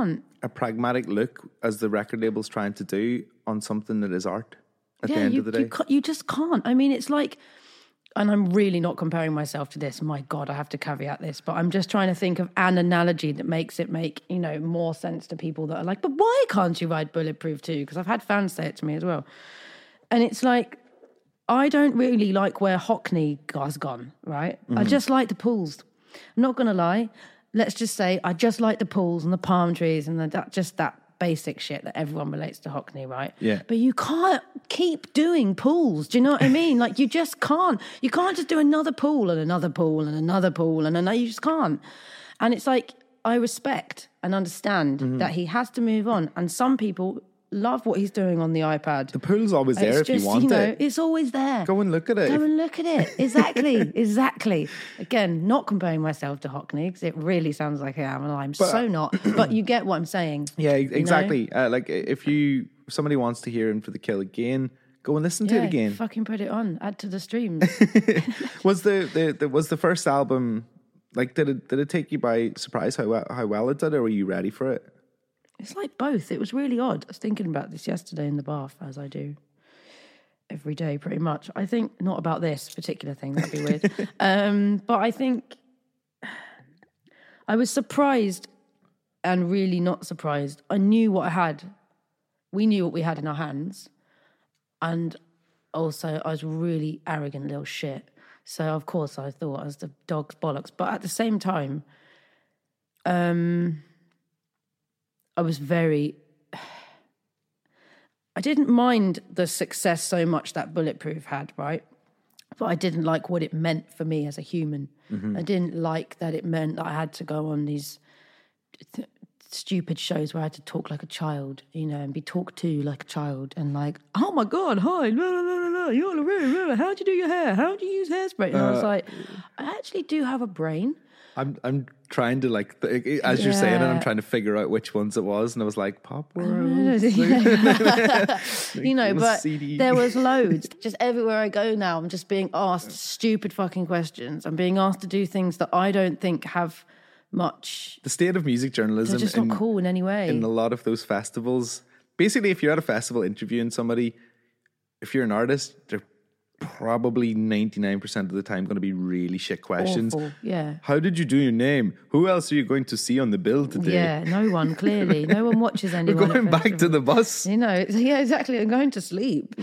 J: look, as the record label's trying to do, on something that is art at the end of the day.
K: You just can't. I mean, it's like, and I'm really not comparing myself to this. My God, I have to caveat this, but I'm just trying to think of an analogy that makes it make, you know, more sense to people that are like, but why can't you write Bulletproof too? Because I've had fans say it to me as well. And it's like, I don't really like where Hockney has gone, right? I just like the pools. I'm not going to lie. Let's just say I just like the pools and the palm trees and that basic shit that everyone relates to Hockney, right?
J: Yeah.
K: But you can't keep doing pools. Do you know what I mean? Like, you just can't. You can't just do another pool and another pool and another pool and another. You just can't. And it's like, I respect and understand that he has to move on. And some people love what he's doing on the iPad.
J: The pool's always there if you want it.
K: It's always there.
J: Go and look at it.
K: Go and look at it. Exactly. Again, not comparing myself to Hockney, because it really sounds like I am, and I'm so not. But you get what I'm saying.
J: Yeah, exactly. Like, if somebody wants to hear Him for the Kill again, go and listen to it again.
K: Fucking put it on. Add to the streams.
J: Was the first album, like, did it take you by surprise how well it did, or were you ready for it?
K: It's like both. It was really odd. I was thinking about this yesterday in the bath, as I do every day, pretty much. I think not about this particular thing. That'd be weird. But I think I was surprised and really not surprised. I knew what I had. We knew what we had in our hands. And also, I was really arrogant little shit. So, of course, I thought I was the dog's bollocks. But at the same time, I was I didn't mind the success so much that Bulletproof had, right? But I didn't like what it meant for me as a human. I didn't like that it meant that I had to go on these stupid shows where I had to talk like a child, you know, and be talked to like a child, and like, oh my God, hi, you're in a room, how'd you do your hair? How'd you use hairspray? And I was like, I actually do have a brain.
J: I'm trying to, like, as you're saying it, I'm trying to figure out which ones it was, and I was like, Pop World,
K: you know, but there was loads. Just everywhere I go now, I'm just being asked stupid fucking questions. I'm being asked to do things that I don't think have much.
J: The state of music journalism,
K: they're just not cool in any way.
J: In a lot of those festivals, basically, if you're at a festival interviewing somebody, if you're an artist, they're probably 99% of the time going to be really shit questions.
K: Awful, yeah.
J: How did you do your name? Who else are you going to see on the bill today?
K: Yeah, no one, clearly. No one watches anyone.
J: We're going back to the bus.
K: You know, yeah, exactly. I'm going to sleep.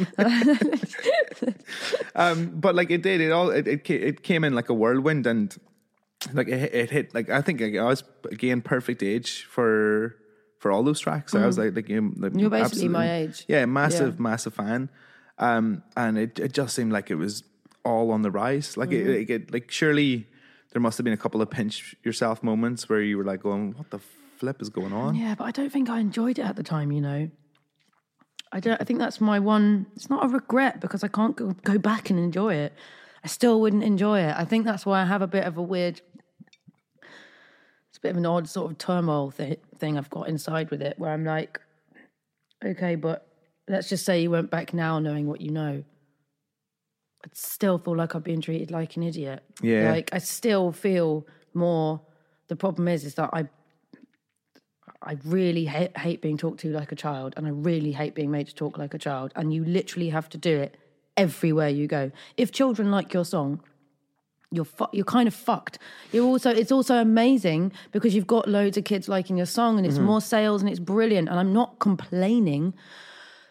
J: But like it came in like a whirlwind, and like it hit, like, I think I was, again, perfect age for all those tracks. I was like you're
K: basically my age.
J: Yeah, massive fan. And it just seemed like it was all on the rise. Like like surely there must have been a couple of pinch yourself moments where you were like going, what the flip is going on?
K: Yeah, but I don't think I enjoyed it at the time, you know. I think that's my one. It's not a regret, because I can't go back and enjoy it. I still wouldn't enjoy it. I think that's why I have a bit of a weird, it's a bit of an odd sort of turmoil thing I've got inside with it, where I'm like, okay, but let's just say you went back now knowing what you know. I'd still feel like I'm being treated like an idiot.
J: Yeah.
K: Like, I still feel more, the problem is that I really hate being talked to like a child, and I really hate being made to talk like a child, and you literally have to do it everywhere you go. If children like your song, you're kind of fucked. It's also amazing because you've got loads of kids liking your song, and it's more sales, and it's brilliant, and I'm not complaining.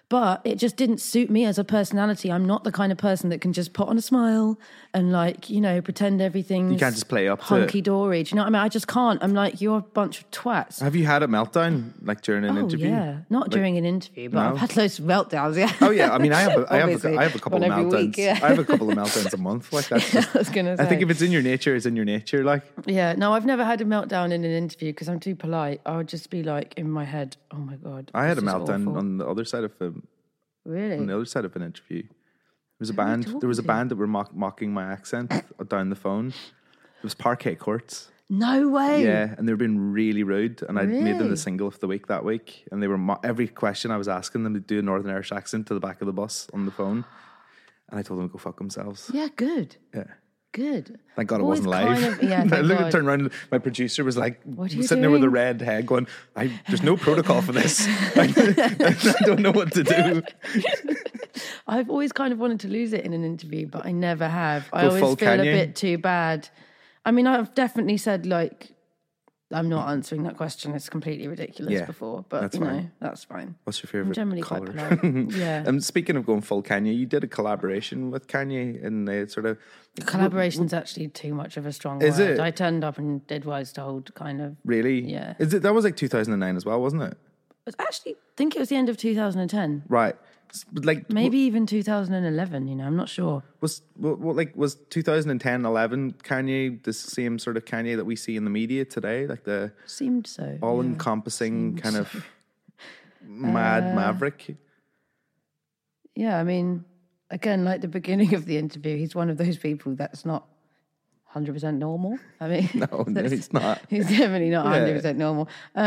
K: But it just didn't suit me as a personality. I'm not the kind of person that can just put on a smile and like, you know, pretend everything's
J: You can't just play up to
K: hunky-dory. Do you know what I mean? I just can't. I'm like, you're a bunch of twats.
J: Have you had a meltdown like during an interview?
K: Yeah, not
J: like,
K: during an interview, but I've had loads of meltdowns. Yeah.
J: Oh yeah, I mean, I have a couple of meltdowns.
K: Week, yeah.
J: I have a couple of meltdowns a month. Like that's. Just,
K: I was gonna say.
J: I think if it's in your nature, it's in your nature. Like.
K: Yeah, no, I've never had a meltdown in an interview because I'm too polite. I would just be like in my head, oh my God.
J: I had a meltdown on the other side of
K: Really?
J: On the other side of an interview. There was a band that were mocking my accent down the phone. It was Parquet Courts.
K: No way.
J: Yeah, and they were being really rude, and I made them the single of the week that week, and they were every question I was asking them to do a Northern Irish accent to the back of the bus on the phone, and I told them to go fuck themselves.
K: Yeah, good.
J: Yeah.
K: Good.
J: Thank God it wasn't live. I turned around, my producer was like sitting there with a red head going, there's no protocol for this. I don't know what to do.
K: I've always kind of wanted to lose it in an interview, but I never have. I always feel a bit too bad. I mean, I've definitely said like, I'm not answering that question. It's completely ridiculous before, but you know, that's fine.
J: What's your favorite
K: generally
J: color?
K: Quite polite. Yeah.
J: And speaking of going full Kanye, you did a collaboration with Kanye, and they sort of
K: collaboration's actually too much of a strong word.
J: Is it?
K: I turned up and did Wise Told, kind of.
J: Really?
K: Yeah.
J: Is it? That was like 2009 as well, wasn't it?
K: Actually, I think it was the end of 2010.
J: Right. Like
K: maybe even 2011. You know, I'm not sure.
J: Was 2010, 11 Kanye the same sort of Kanye that we see in the media today? Like the
K: seemed so
J: all-encompassing kind of mad maverick.
K: Yeah, I mean, again, like the beginning of the interview, he's one of those people that's not 100% normal. I mean,
J: no, he's not.
K: He's definitely not 100% normal.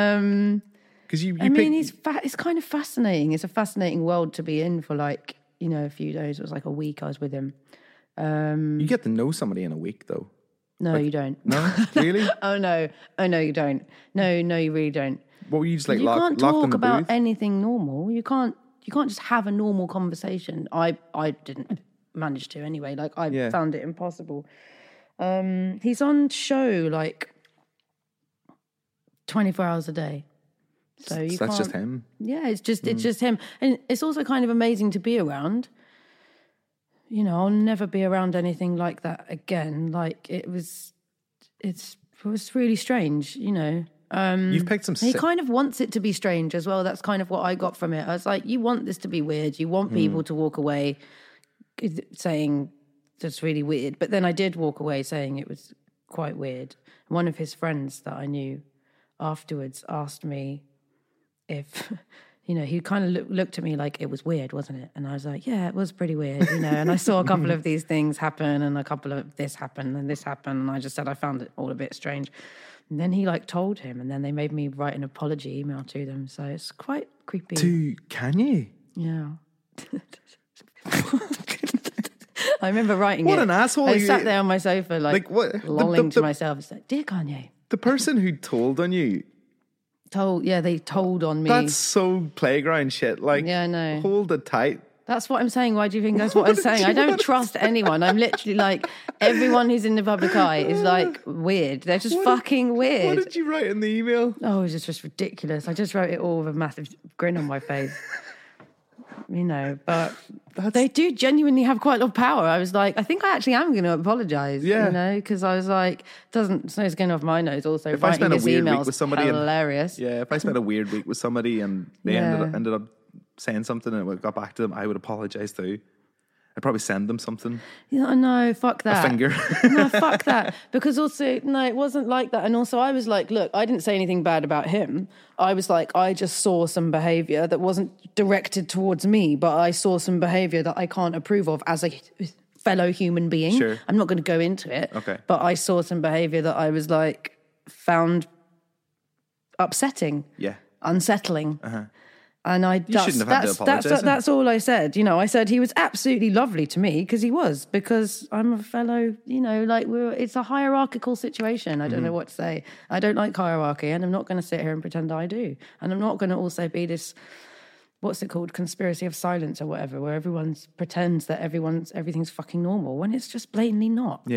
K: It's kind of fascinating. It's a fascinating world to be in for like, you know, a few days. It was like a week I was with him.
J: You get to know somebody in a week though.
K: No,
J: like,
K: you don't.
J: No? Really?
K: Oh no, you don't. No, you really don't.
J: What were you just like
K: you
J: locked in the
K: can't
J: booth?
K: talk about anything normal. You can't just have a normal conversation. I didn't manage to anyway. Like I found it impossible. He's on show like 24 hours a day. So
J: that's just him.
K: Yeah, it's just him. And it's also kind of amazing to be around. You know, I'll never be around anything like that again. Like it was really strange, you know.
J: You've picked some
K: he kind of wants it to be strange as well. That's kind of what I got from it. I was like, you want this to be weird. You want people to walk away saying that's really weird. But then I did walk away saying it was quite weird. One of his friends that I knew afterwards asked me if, you know, he kind of looked at me like it was weird, wasn't it? And I was like, yeah, it was pretty weird, you know. And I saw a couple of these things happen and a couple of this happen and this happened. And I just said I found it all a bit strange. And then he like told him, and then they made me write an apology email to them. So it's quite creepy.
J: To Kanye?
K: Yeah. I remember writing
J: what an asshole.
K: I sat there on my sofa like what? Lolling to myself. It's like, dear Kanye.
J: The person who told on you.
K: They told on me.
J: That's so playground shit. Like,
K: yeah, I know.
J: Hold it tight.
K: That's what I'm saying. Why do you think that's what I'm saying? I don't trust anyone. I'm literally like, everyone who's in the public eye is like weird. They're just fucking weird.
J: What did you write in the email?
K: Oh, it was just ridiculous. I just wrote it all with a massive grin on my face. You know, but they do genuinely have quite a lot of power. I was like, I think I actually am going to apologise.
J: Yeah.
K: You know, because I was like, it's getting off my nose. Also,
J: if I spent a weird week with somebody,
K: hilarious.
J: If I spent a weird week with somebody and they ended up saying something and it got back to them, I would apologise too. I'd probably send them something.
K: Yeah, no, fuck that.
J: A finger.
K: No, fuck that. Because also, no, it wasn't like that. And also I was like, look, I didn't say anything bad about him. I was like, I just saw some behaviour that wasn't directed towards me, but I saw some behaviour that I can't approve of as a fellow human being.
J: Sure.
K: I'm not going to go into it.
J: Okay.
K: But I saw some behaviour that I was like, found upsetting.
J: Yeah.
K: Unsettling.
J: Uh-huh.
K: And that's all I said. You know, I said he was absolutely lovely to me because I'm a fellow, you know, like it's a hierarchical situation. I don't know what to say. I don't like hierarchy, and I'm not going to sit here and pretend I do. And I'm not going to also be this, what's it called, conspiracy of silence or whatever, where everyone pretends that everything's fucking normal when it's just blatantly not.
J: Yeah.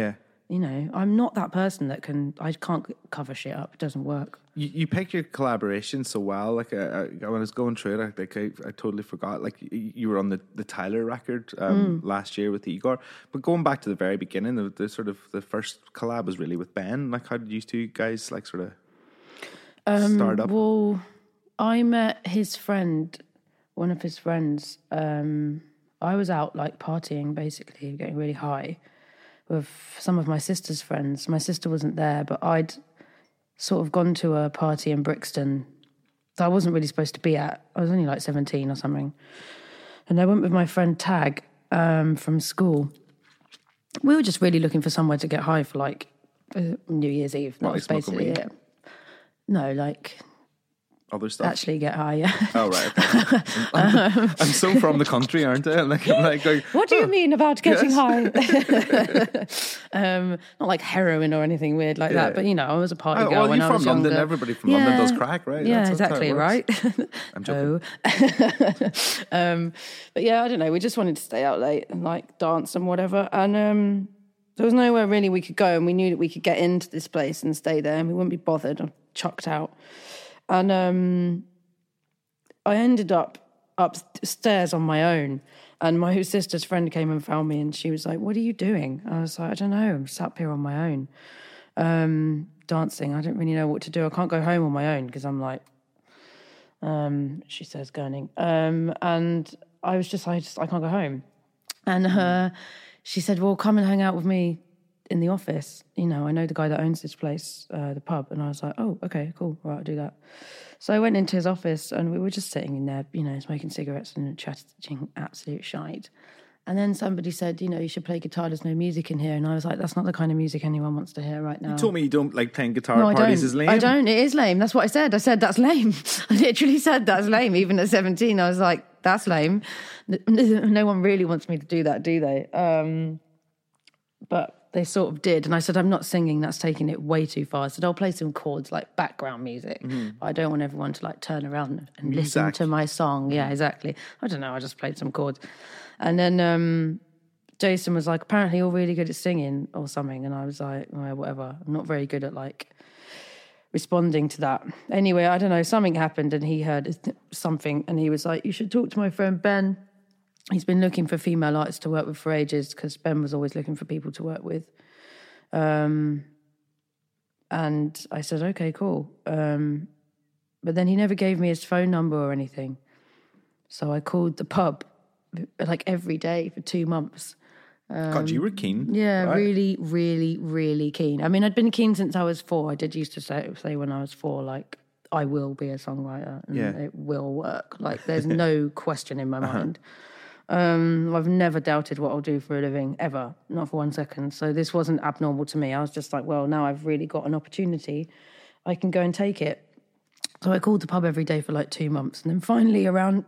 K: You know, I'm not that person that I can't cover shit up. It doesn't work.
J: You pick your collaboration so well. Like when I was going through it, I totally forgot. Like you were on the Tyler record last year with Igor. But going back to the very beginning, the sort of the first collab was really with Ben. Like how did you two guys like sort of start up?
K: Well, I met his friend, one of his friends. I was out like partying, basically getting really high with some of my sister's friends. My sister wasn't there, but I'd sort of gone to a party in Brixton that I wasn't really supposed to be at. I was only like 17 or something. And I went with my friend Tag from school. We were just really looking for somewhere to get high for like New Year's Eve. That was basically it. No, like...
J: other stuff.
K: Actually get high, yeah.
J: Oh, right. Okay. I'm so from the country, aren't I? Like, I'm like going,
K: what do you mean about getting high? Not like heroin or anything weird like that, but you know, I was a party girl when I was
J: from London.
K: younger.
J: Everybody from London does crack, right?
K: Yeah, exactly, right?
J: I'm joking.
K: But yeah, I don't know. We just wanted to stay out late and like dance and whatever. And there was nowhere really we could go, and we knew that we could get into this place and stay there, and we wouldn't be bothered or chucked out. And I ended up upstairs on my own, and my sister's friend came and found me, and she was like, "What are you doing?" I was like, "I don't know. I'm sat up here on my own, dancing. I don't really know what to do. I can't go home on my own because I'm like," she says, gurning. And I was just, I can't go home. And she said, "Well, come and hang out with me in the office. You know, I know the guy that owns this place, the pub." And I was like, "Oh, okay, cool. All right, I'll do that." So I went into his office, and we were just sitting in there, you know, smoking cigarettes and chatting absolute shite. And then somebody said, "You know, you should play guitar. There's no music in here." And I was like, "That's not the kind of music anyone wants to hear right now."
J: You told me you don't like playing guitar at parties is lame.
K: I don't. It is lame. That's what I said. I said, that's lame. I literally said, that's lame. Even at 17, I was like, that's lame. No one really wants me to do that, do they? But they sort of did. And I said, "I'm not singing. That's taking it way too far." I said, "I'll play some chords, like background music. But I don't want everyone to like turn around and listen to my song." Yeah, exactly. I don't know. I just played some chords. And then Jason was like, "Apparently you're really good at singing or something." And I was like, "Well, whatever. I'm not very good at like responding to that." Anyway, I don't know. Something happened and he heard something and he was like, "You should talk to my friend Ben. He's been looking for female artists to work with for ages," because Ben was always looking for people to work with. And I said, "Okay, cool." But then he never gave me his phone number or anything. So I called the pub like every day for 2 months.
J: God, you were keen.
K: Yeah,
J: right?
K: really, really, really keen. I mean, I'd been keen since I was 4. I did used to say when I was 4, like, I will be a songwriter and it will work. Like, there's no question in my mind. I've never doubted what I'll do for a living, ever, not for 1 second. So this wasn't abnormal to me. I was just like, well, now I've really got an opportunity. I can go and take it. So I called the pub every day for like 2 months. And then finally around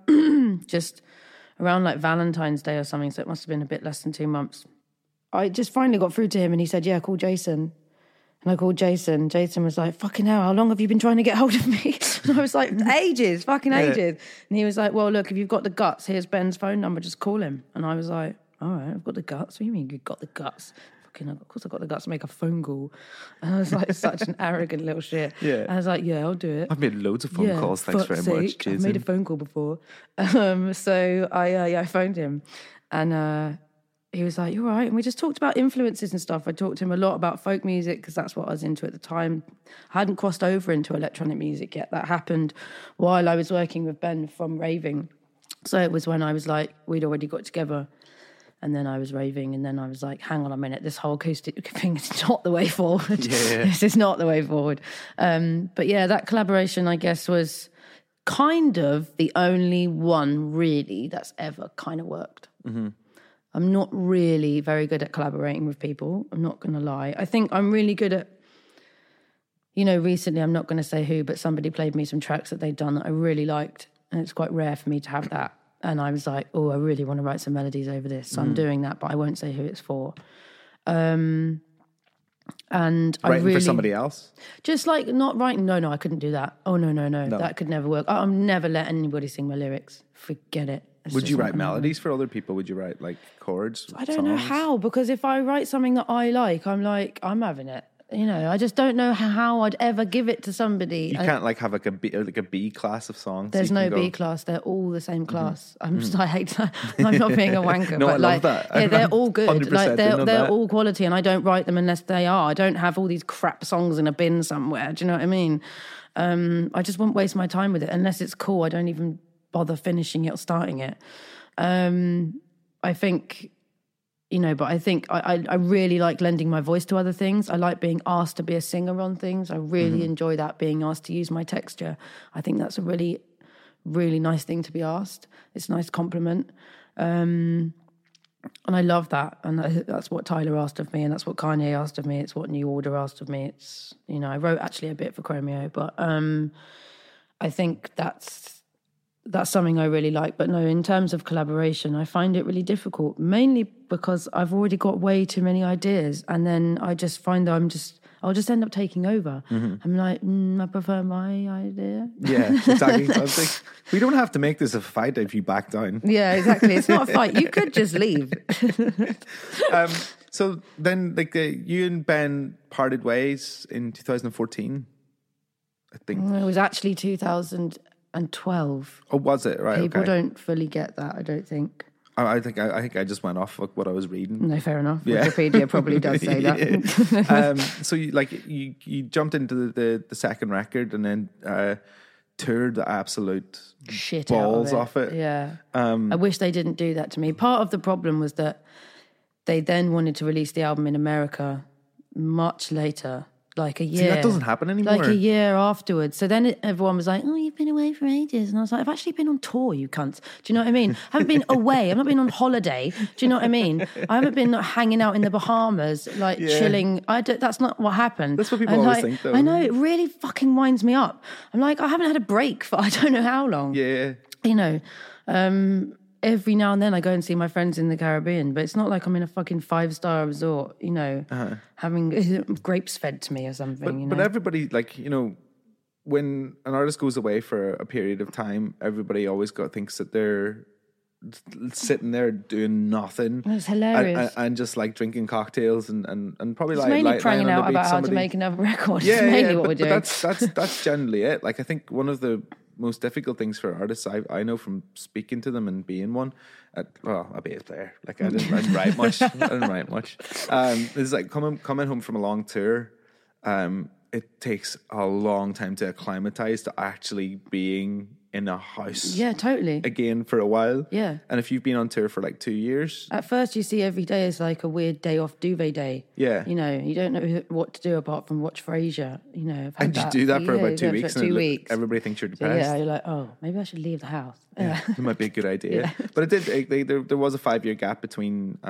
K: around like Valentine's Day or something, so it must have been a bit less than 2 months, I just finally got through to him and he said, "Yeah, call Jason." And I called Jason. Jason was like, "Fucking hell, how long have you been trying to get hold of me?" And I was like, ages, fucking ages. And he was like, "Well, look, if you've got the guts, here's Ben's phone number, just call him." And I was like, "All right, I've got the guts." "What do you mean you've got the guts?" Of course I've got the guts to make a phone call. And I was like, such an arrogant little shit.
J: Yeah.
K: And I was like, "Yeah, I'll do it."
J: I've made loads of phone calls, thanks very much, Jason.
K: I've made a phone call before. So I phoned him and he was like, "You're right." And we just talked about influences and stuff. I talked to him a lot about folk music because that's what I was into at the time. I hadn't crossed over into electronic music yet. That happened while I was working with Ben from raving. So it was when I was like, we'd already got together. And then I was raving, and then I was like, hang on a minute, this whole acoustic thing is not the way forward.
J: Yeah.
K: This is not the way forward. But yeah, that collaboration, I guess, was kind of the only one really that's ever kind of worked. Mm-hmm. I'm not really very good at collaborating with people. I'm not going to lie. I think I'm really good at, you know, recently, I'm not going to say who, but somebody played me some tracks that they'd done that I really liked. And it's quite rare for me to have that. And I was like, "Oh, I really want to write some melodies over this." So I'm doing that, but I won't say who it's for. And
J: writing for somebody else?
K: Just like not writing. No, I couldn't do that. Oh, no. That could never work. I'll never let anybody sing my lyrics. Forget it.
J: Would you write melodies for other people? Would you write like chords?
K: I don't know how, because if I write something that I like, I'm having it. You know, I just don't know how I'd ever give it to somebody.
J: You can't like have like a B class of songs.
K: There's no B class. They're all the same class. I hate that. I'm not being a wanker.
J: No,
K: but
J: I
K: like,
J: love that.
K: Yeah, they're all good. Like they're all quality, and I don't write them unless they are. I don't have all these crap songs in a bin somewhere. Do you know what I mean? I just won't waste my time with it unless it's cool. I don't even bother finishing it or starting it. I think. You know, but I think I really like lending my voice to other things. I like being asked to be a singer on things. I really enjoy that, being asked to use my texture. I think that's a really, really nice thing to be asked. It's a nice compliment. And I love that. And that's what Tyler asked of me, and that's what Kanye asked of me. It's what New Order asked of me. It's, you know, I wrote actually a bit for Chromeo, but I think that's something I really like. But no, in terms of collaboration, I find it really difficult, mainly because I've already got way too many ideas. And then I just find that I'll just end up taking over. I'm like, I prefer my idea.
J: Yeah, exactly. I was like, we don't have to make this a fight if you back down.
K: Yeah, exactly. It's not a fight. You could just leave.
J: So then like you and Ben parted ways in 2014, I think.
K: It was actually 2012.
J: Oh, was it? Right.
K: People
J: okay.
K: don't fully get that, I don't think.
J: I think I just went off what I was reading.
K: No, fair enough.
J: Yeah.
K: Wikipedia probably does say that.
J: So you jumped into the second record and then toured the absolute
K: shit
J: balls
K: off it.
J: Yeah.
K: I wish they didn't do that to me. Part of the problem was that they then wanted to release the album in America much later. Like a year.
J: See, that doesn't happen anymore.
K: Like a year afterwards. So then everyone was like, oh, you've been away for ages. And I was like, I've actually been on tour, you cunts. Do you know what I mean? I haven't been away. I've not been on holiday. Do you know what I mean? I haven't been hanging out in the Bahamas, like chilling. That's not what happened.
J: That's what people always think, though.
K: I know, it really fucking winds me up. I'm like, I haven't had a break for I don't know how long.
J: Yeah.
K: You know, every now and then I go and see my friends in the Caribbean, but it's not like I'm in a fucking 5-star resort, you know, having grapes fed to me or something.
J: But everybody, like, you know, when an artist goes away for a period of time, everybody always thinks that they're sitting there doing nothing.
K: It's hilarious.
J: And just like drinking cocktails and probably
K: it's
J: like
K: mainly pranging out about
J: somebody.
K: How to make another record.
J: Yeah,
K: it's mainly what we're doing.
J: But that's generally it. Like, I think one of the most difficult things for artists, I know from speaking to them and being one, a bass player. Like, I didn't write much. It's like coming home from a long tour. It takes a long time to acclimatize to actually being in a house.
K: Yeah, totally.
J: Again for a while.
K: Yeah.
J: And if you've been on tour for like 2 years.
K: At first you see every day as like a weird day off duvet day.
J: Yeah.
K: You know, you don't know what to do apart from watch Frasier. You know,
J: and you do that for about 2 weeks.
K: For 2 weeks.
J: Everybody thinks you're depressed.
K: So yeah, you're like, oh, maybe I should leave the house.
J: Yeah, it might be a good idea.
K: Yeah.
J: But there was a 5-year gap between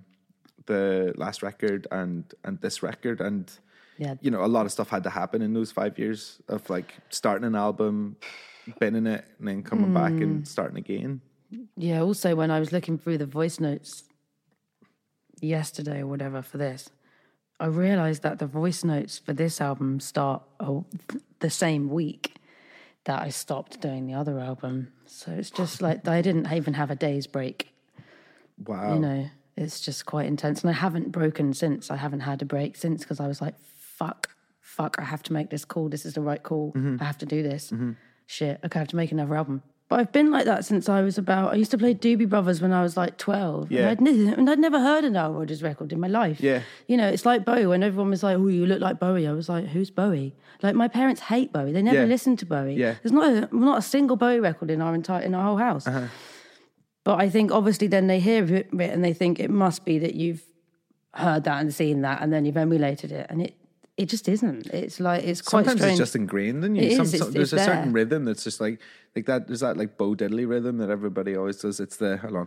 J: the last record and this record, and you know, a lot of stuff had to happen in those 5 years of like starting an album, binning it, and then coming back and starting again.
K: Yeah, also when I was looking through the voice notes yesterday or whatever for this, I realised that the voice notes for this album start the same week that I stopped doing the other album. So it's just like I didn't even have a day's break.
J: Wow.
K: You know, it's just quite intense. And I haven't broken since. I haven't had a break since because I was like, fuck, I have to make this call. This is the right call. I have to do this. Shit, okay, I have to make another album. But I've been like that since I used to play Doobie Brothers when I was like 12.
J: Yeah.
K: And I'd never heard an Nile Rodgers record in my life.
J: Yeah.
K: You know, it's like Bowie. When everyone was like, oh, you look like Bowie. I was like, who's Bowie? Like, my parents hate Bowie. They never listened to Bowie.
J: Yeah.
K: There's not a single Bowie record in our whole house. But I think obviously then they hear it and they think it must be that you've heard that and seen that and then you've emulated it. And it just isn't. It's like, it's quite
J: sometimes
K: strange.
J: It's just ingrained in you. There's a certain rhythm that's just like that. There's that like Bo Diddley rhythm that everybody always does. It's the, hold on.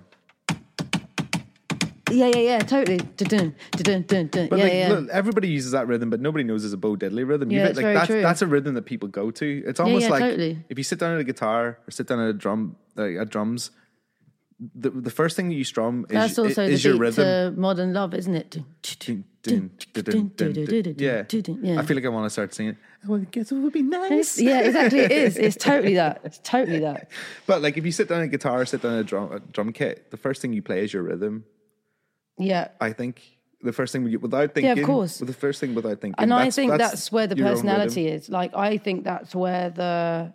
K: Yeah, totally. Dun, dun, dun, dun.
J: But look, everybody uses that rhythm, but nobody knows it's a Bo Diddley rhythm.
K: Yeah, it's very true.
J: That's a rhythm that people go to. It's almost like
K: totally.
J: if you sit down at a guitar or sit down at a drums, the first thing that you strum
K: That's also
J: is
K: the
J: your
K: beat
J: rhythm.
K: to Modern Love, isn't it?
J: Yeah. I feel like I want to start singing. Well, I guess it would be nice.
K: Yeah, exactly. It is. It's totally that. It's totally that.
J: But like, if you sit down a guitar, sit down a drum kit, the first thing you play is your rhythm.
K: Yeah.
J: I think the first thing without thinking.
K: Yeah, of course.
J: The first thing without thinking.
K: And I think that's where the personality is. Like, I think that's where the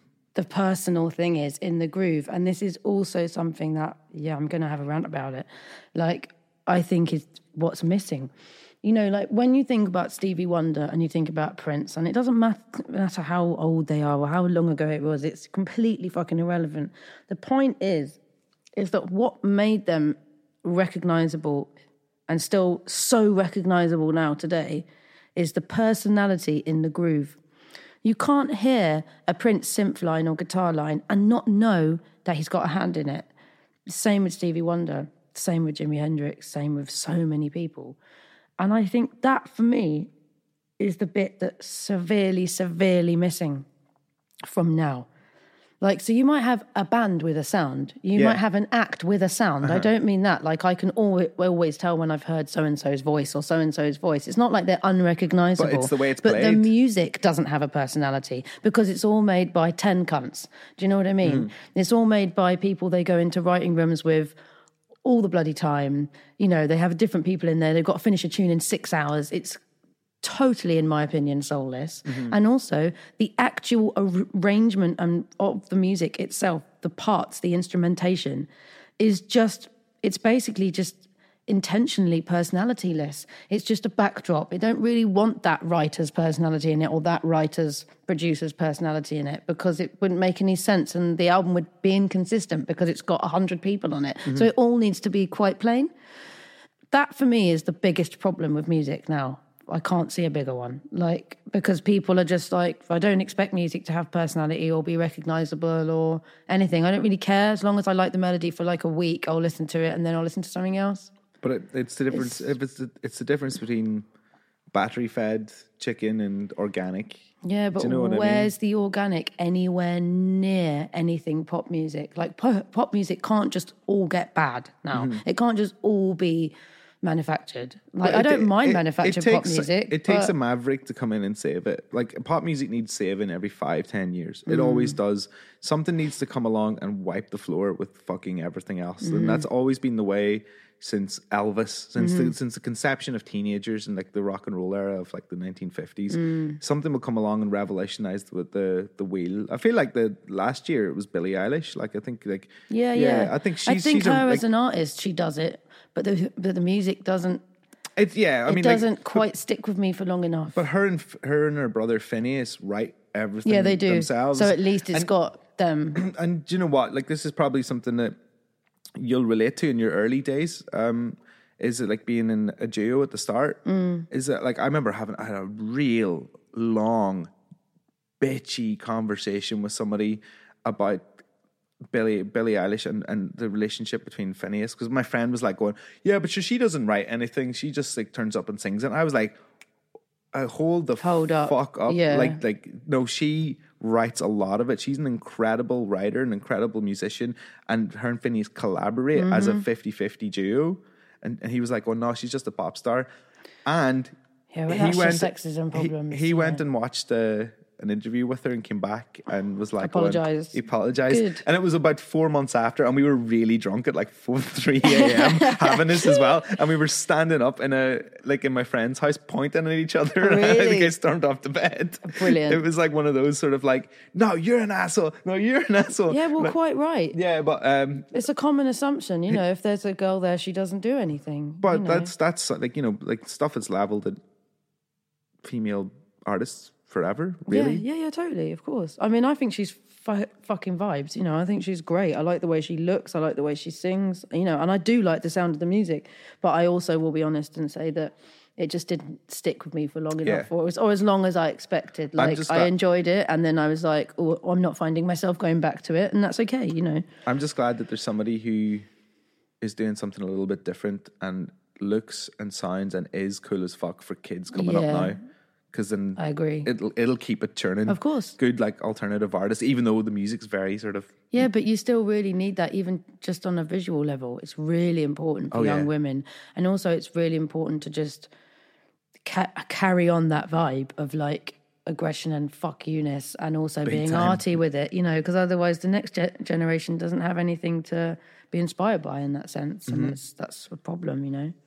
K: personal thing is in the groove. And this is also something that, I'm going to have a rant about it. Like, I think is what's missing. You know, like when you think about Stevie Wonder and you think about Prince, and it doesn't matter how old they are or how long ago it was, it's completely fucking irrelevant. The point is that what made them recognizable and still so recognizable now today is the personality in the groove. You can't hear a Prince synth line or guitar line and not know that he's got a hand in it. Same with Stevie Wonder, same with Jimi Hendrix, same with so many people. And I think that, for me, is the bit that's severely, severely missing from now. Like, so you might have a band with a sound. You might have an act with a sound. I don't mean that. Like, I can always tell when I've heard so-and-so's voice or so-and-so's voice. It's not like they're unrecognisable.
J: But it's the way it's
K: played. But the music doesn't have a personality because it's all made by 10 cunts. Do you know what I mean? It's all made by people they go into writing rooms with all the bloody time. You know, they have different people in there. They've got to finish a tune in 6 hours. It's totally, in my opinion, soulless. And also the actual arrangement of the music itself, the parts, the instrumentation is just, it's basically just intentionally personalityless. It's just a backdrop. It don't really want that writer's personality in it or that writer's producer's personality in it because it wouldn't make any sense and the album would be inconsistent because it's got 100 people on it. So it all needs to be quite plain. That for me is the biggest problem with music now. I can't see a bigger one. Like, because people are just like, I don't expect music to have personality or be recognisable or anything. I don't really care. As long as I like the melody for like a week, I'll listen to it and then I'll listen to something else.
J: But it's the difference. It's the difference between battery-fed chicken and organic.
K: Yeah, but where's the organic anywhere near anything pop music? Like pop music can't just all get bad now. It can't just all be manufactured. Like, I don't mind manufactured pop music.
J: It takes a maverick to come in and save it. Like, pop music needs saving every 5-10 years. It always does. Something needs to come along and wipe the floor with fucking everything else. And that's always been the way since Elvis, since the conception of teenagers and like the rock and roll era of like the 1950s. Something will come along and revolutionize with the wheel. I feel like the last year it was Billie Eilish. Like, I think like I think she's
K: her as an artist, she does it, but the music doesn't.
J: It
K: doesn't quite stick with me for long enough.
J: But her and her brother Phineas write everything.
K: Yeah, they do
J: themselves.
K: So at least it's got them.
J: And do you know what? Like, this is probably something that you'll relate to in your early days. Is it like being in a duo at the start? Is it like, I remember I had a real long, bitchy conversation with somebody about Billie Eilish and the relationship between Phineas, because my friend was like going, yeah, but she doesn't write anything. She just like turns up and sings. And I was like, hold fuck up.
K: Yeah.
J: Like, no, she writes a lot of it. She's an incredible writer, an incredible musician, and her and Phineas collaborate as a 50-50 duo. And he was like, oh no, she's just a pop star. And
K: that's just sexism problems.
J: He went and watched an interview with her and came back and was like,
K: apologized.
J: He apologized.
K: Good.
J: And it was about 4 months after, and we were really drunk at like 3 a.m. having this as well. And we were standing up in my friend's house pointing at each other.
K: Really?
J: And I think I stormed off to bed.
K: Brilliant.
J: It was like one of those sort of like, no, you're an asshole. No, you're an asshole.
K: Yeah, well, quite right.
J: Yeah, but
K: it's a common assumption, you know, if there's a girl there, she doesn't do anything.
J: But that's like, you know, like stuff is leveled at female artists forever, really.
K: Yeah, totally, of course. I mean, I think she's fucking vibes, you know. I think she's great. I like the way she looks. I like the way she sings, you know, and I do like the sound of the music. But I also will be honest and say that it just didn't stick with me for long enough, or as long as I expected. Like, I enjoyed it, and then I was like, oh, I'm not finding myself going back to it, and that's okay, you know.
J: I'm just glad that there's somebody who is doing something a little bit different and looks and sounds and is cool as fuck for kids coming up now. because then
K: I agree.
J: It'll keep it churning.
K: Of course.
J: Good, like, alternative artists, even though the music's very sort of...
K: Yeah, but you still really need that, even just on a visual level. It's really important for young women. And also it's really important to just carry on that vibe of, like, aggression and fuck you-ness, and also being arty with it, you know, because otherwise the next generation doesn't have anything to be inspired by in that sense. And that's a problem, you know.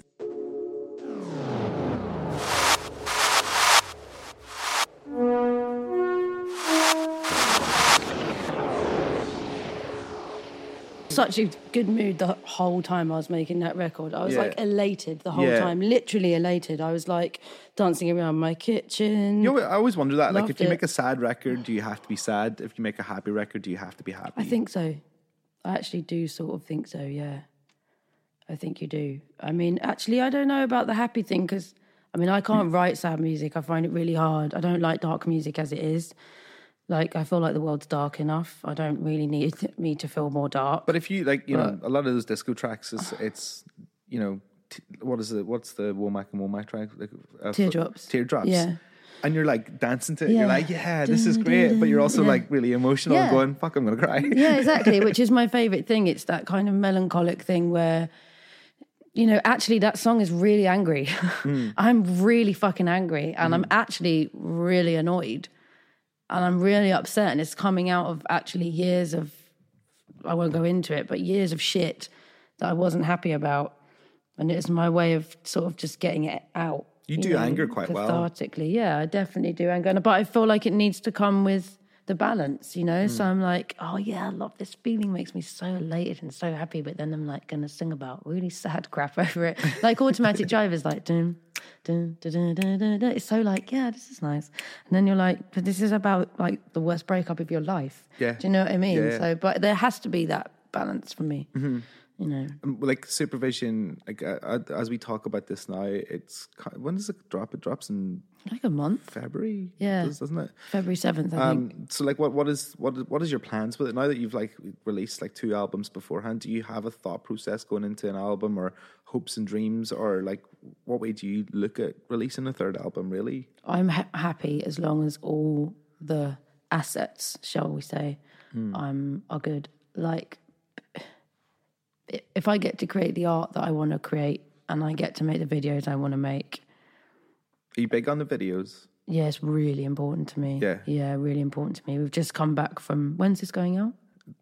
K: Such a good mood the whole time I was making that record. I was like elated the whole time, literally elated. I was like dancing around my kitchen.
J: You know, I always wonder that, like, if you make a sad record, do you have to be sad? If you make a happy record, do you have to be happy?
K: I think so. I actually do sort of think so, yeah. I think you do. I mean, actually, I don't know about the happy thing, because, I mean, I can't write sad music. I find it really hard. I don't like dark music as it is. Like, I feel like the world's dark enough. I don't really need me to feel more dark.
J: But if you, like, you know, a lot of those disco tracks, it's you know, what's the Womack and Womack track? Like,
K: Teardrops.
J: Teardrops.
K: Yeah.
J: And you're, like, dancing to it. Yeah. You're like, yeah, this is great. But you're also, like, really emotional and going, fuck, I'm going to cry.
K: Yeah, exactly, which is my favourite thing. It's that kind of melancholic thing where, you know, actually that song is really angry. I'm really fucking angry, and I'm actually really annoyed. And I'm really upset, and it's coming out of actually years of, I won't go into it, but years of shit that I wasn't happy about. And it's my way of sort of just getting it out.
J: You do anger quite well.
K: Cathartically, yeah, I definitely do anger. But I feel like it needs to come with the balance, you know? So I'm like, oh yeah, I love this feeling, makes me so elated and so happy. But then I'm like going to sing about really sad crap over it. Like Automatic Driver's like, dun, dun, dun, dun, dun, dun, dun. It's so like, yeah, this is nice. And then you're like, but this is about like the worst breakup of your life.
J: Yeah.
K: Do you know what I mean?
J: Yeah.
K: So, but there has to be that balance for me. You know,
J: like Supervision, like as we talk about this now, it's, when does it drop? It drops in
K: like a month,
J: February,
K: doesn't it? February 7th, I think.
J: So, like, what is your plans with it now that you've like released like 2 albums beforehand? Do you have a thought process going into an album, or hopes and dreams, or like what way do you look at releasing a 3rd album? Really,
K: I'm happy as long as all the assets, shall we say, are good. Like, if I get to create the art that I want to create, and I get to make the videos I want to make.
J: Are you big on the videos?
K: Yeah, it's really important to me. Yeah, really important to me. We've just come back from, when's this going out?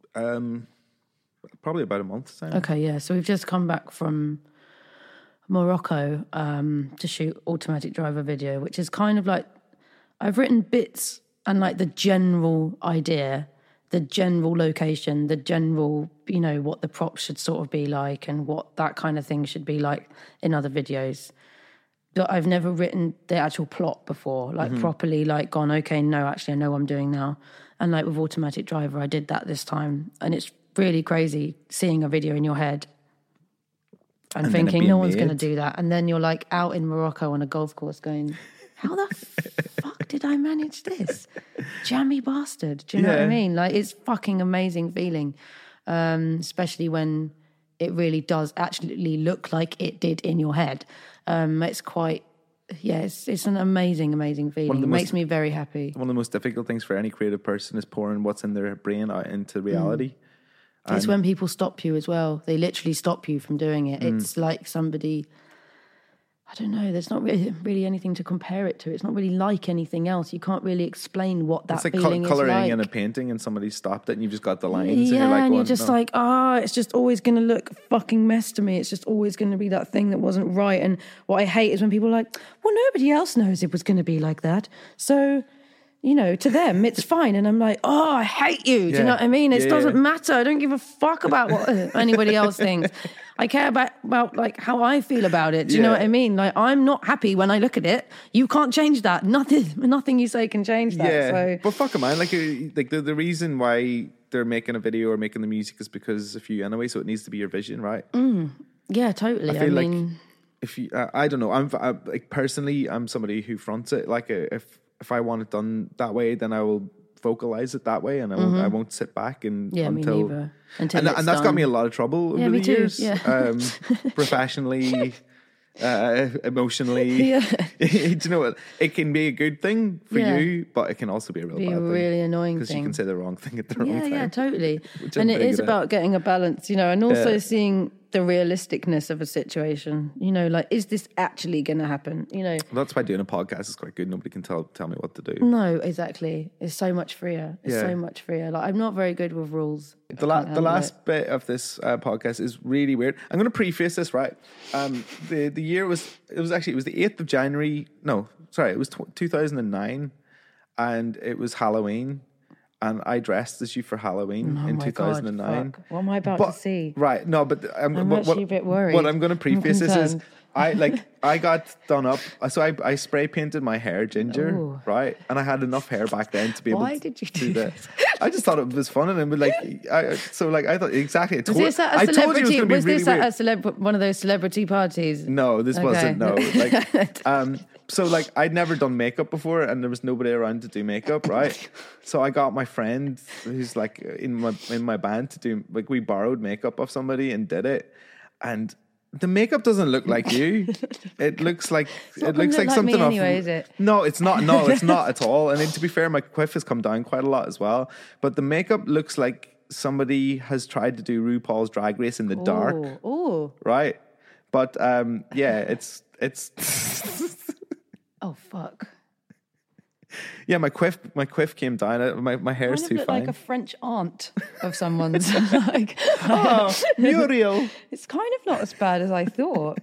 J: Probably about a month's time.
K: Okay, yeah. So we've just come back from Morocco to shoot Automatic Driver video, which is kind of like, I've written bits and like the general idea, the general location, the general, you know, what the props should sort of be like and what that kind of thing should be like in other videos. But I've never written the actual plot before, like properly, like gone, okay, no, actually I know what I'm doing now. And like with Automatic Driver, I did that this time. And it's really crazy seeing a video in your head and thinking no one's going to do that. And then you're like out in Morocco on a golf course going, how the fuck did I manage this? Jammy bastard. Do you know what I mean? Like, it's fucking amazing feeling, especially when it really does actually look like it did in your head. It's quite, it's an amazing, amazing feeling. It makes me very happy.
J: One of the most difficult things for any creative person is pouring what's in their brain out into reality.
K: It's when people stop you as well. They literally stop you from doing it. It's like somebody, I don't know, there's not really anything to compare it to. It's not really like anything else. You can't really explain what that feeling is like. It's like
J: colouring in a painting and somebody stopped it and you've just got the lines.
K: Yeah, and you're just like, it's just always going to look fucking mess to me. It's just always going to be that thing that wasn't right. And what I hate is when people are like, well, nobody else knows it was going to be like that. So, you know, to them, it's fine. And I'm like, I hate you. Do you know what I mean? It doesn't matter. I don't give a fuck about what anybody else thinks. I care about like how I feel about it. Do you know what I mean? Like, I'm not happy when I look at it. You can't change that. Nothing you say can change that.
J: Yeah,
K: so.
J: But fuck it, man. Like the reason why they're making a video or making the music is because of you anyway. So it needs to be your vision, right?
K: Yeah, totally.
J: I mean, if you, I don't know. I'm like personally, I'm somebody who fronts it. Like if I want it done that way, then I will vocalize it that way, and I won't sit back and
K: me neither. And that's
J: got me a lot of trouble over the years.
K: Yeah.
J: Professionally, emotionally. Do you know what? It can be a good thing for you, but it can also be a real bad thing.
K: Really annoying thing.
J: Because you can say the wrong thing at the wrong time.
K: Yeah, totally. And it is about getting a balance, you know, and also seeing the realisticness of a situation. You know, like, is this actually going to happen? You know,
J: that's why doing a podcast is quite good. Nobody can tell me what to do.
K: No, exactly. It's so much freer. It's so much freer. Like, I'm not very good with rules.
J: The last bit of this podcast is really weird. I'm going to preface this, right? The year was the 8th of January. No, sorry, it was 2009, and it was Halloween. And I dressed as you for Halloween in 2009.
K: God, what am I about to see?
J: Right, no, but
K: I'm actually a bit worried.
J: What I'm going to preface this is, I got done up. So I spray painted my hair ginger, right? And I had enough hair back then to be able to do that. I just thought it was fun, and it was I thought exactly. I told you it was going to be really weird.
K: One of those celebrity parties?
J: No, this wasn't. No, so I'd never done makeup before, and there was nobody around to do makeup, right? So I got my friend who's in my band to do, we borrowed makeup off somebody and did it, and the makeup doesn't look like you. It looks like something off.
K: Anyway, is it?
J: No, it's not. No, it's not at all. And to be fair, my quiff has come down quite a lot as well. But the makeup looks like somebody has tried to do RuPaul's Drag Race in the dark.
K: Oh,
J: right. But it's.
K: Oh fuck!
J: Yeah, my quiff came down. My hair's too fine.
K: Like a French aunt of someone's.
J: Muriel.
K: It's kind of not as bad as I thought.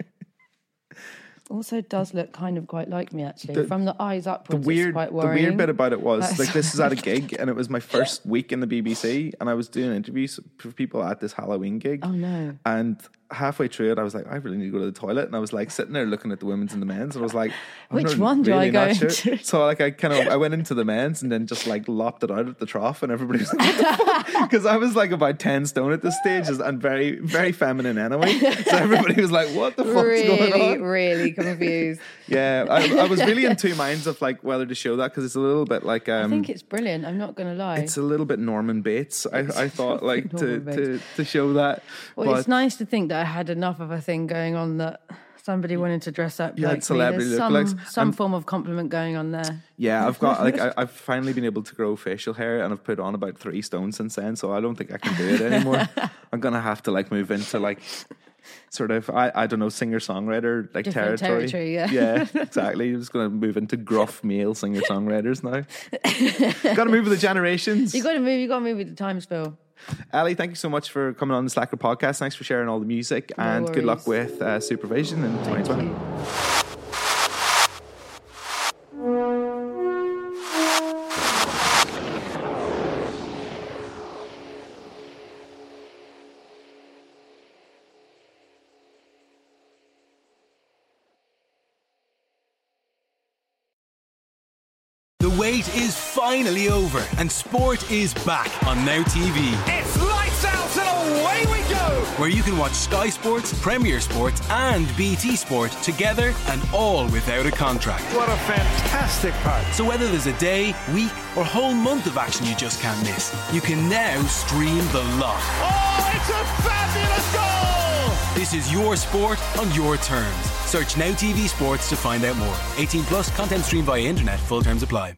K: Also, does look kind of quite like me actually. From the eyes upwards, it's quite worrying.
J: The weird bit about it was this is at a gig, and it was my first week in the BBC, and I was doing interviews for people at this Halloween gig.
K: Oh no!
J: And halfway through it, I was like, I really need to go to the toilet, and I was sitting there looking at the women's and the men's, and I was like,
K: which one do I go into?
J: Sure. So I went into the men's and then just lopped it out at the trough, and everybody was like, what the fuck? Because I was about 10 stone at this stage, and very, very feminine anyway. So everybody was like, what the fuck's going on?
K: Really confused.
J: Yeah, I was really in two minds of whether to show that, because it's a little bit I
K: think it's brilliant. I'm not going to lie.
J: It's a little bit Norman Bates. I thought to show that.
K: Well, it's nice to think that I had enough of a thing going on that somebody wanted to dress up like
J: celebrity
K: me. There's some form of compliment going on there.
J: Yeah, I've got I've finally been able to grow facial hair, and I've put on about 3 stone since then, so I don't think I can do it anymore. I'm gonna have to move into sort of I don't know, singer-songwriter territory. Yeah, exactly. I'm just gonna move into gruff male singer-songwriters now. Got to move with the generations.
K: You got to move with the times, Phil.
J: Ali, thank you so much for coming on the Slacker podcast. Thanks for sharing all the music, and good luck with Supervision in 2020.
F: The wait is finally over, and sport is back on Now TV.
G: It's lights out and away we go!
F: Where you can watch Sky Sports, Premier Sports and BT Sport together, and all without a contract.
G: What a fantastic part.
F: So whether there's a day, week or whole month of action you just can't miss, you can now stream the lot.
G: Oh, it's a fabulous goal!
F: This is your sport on your terms. Search Now TV Sports to find out more. 18 plus, content streamed via internet. Full terms apply.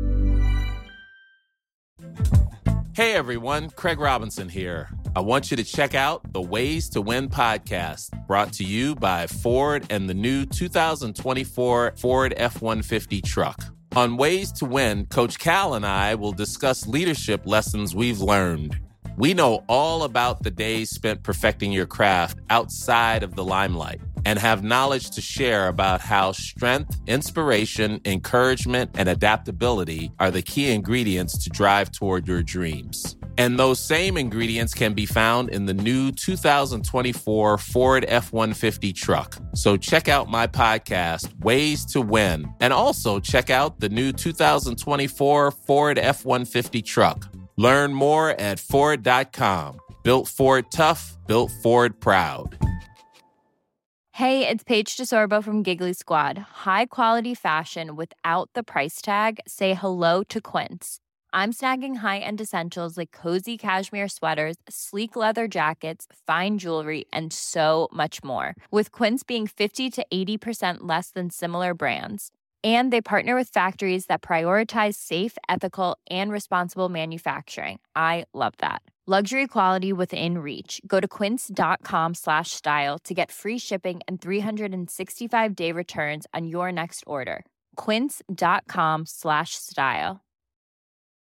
M: Hey everyone, Craig Robinson here. I want you to check out the Ways to Win podcast, brought to you by Ford and the new 2024 Ford F-150 truck. On Ways to Win, Coach Cal and I will discuss leadership lessons we've learned. We know all about the days spent perfecting your craft outside of the limelight, and have knowledge to share about how strength, inspiration, encouragement, and adaptability are the key ingredients to drive toward your dreams. And those same ingredients can be found in the new 2024 Ford F-150 truck. So check out my podcast, Ways to Win, and also check out the new 2024 Ford F-150 truck. Learn more at Ford.com. Built Ford tough, built Ford proud.
N: Hey, it's Paige DeSorbo from Giggly Squad. High quality fashion without the price tag. Say hello to Quince. I'm snagging high-end essentials like cozy cashmere sweaters, sleek leather jackets, fine jewelry, and so much more. With Quince being 50 to 80% less than similar brands. And they partner with factories that prioritize safe, ethical, and responsible manufacturing. I love that. Luxury quality within reach. Go to quince.com/style to get free shipping and 365-day returns on your next order. Quince.com/style.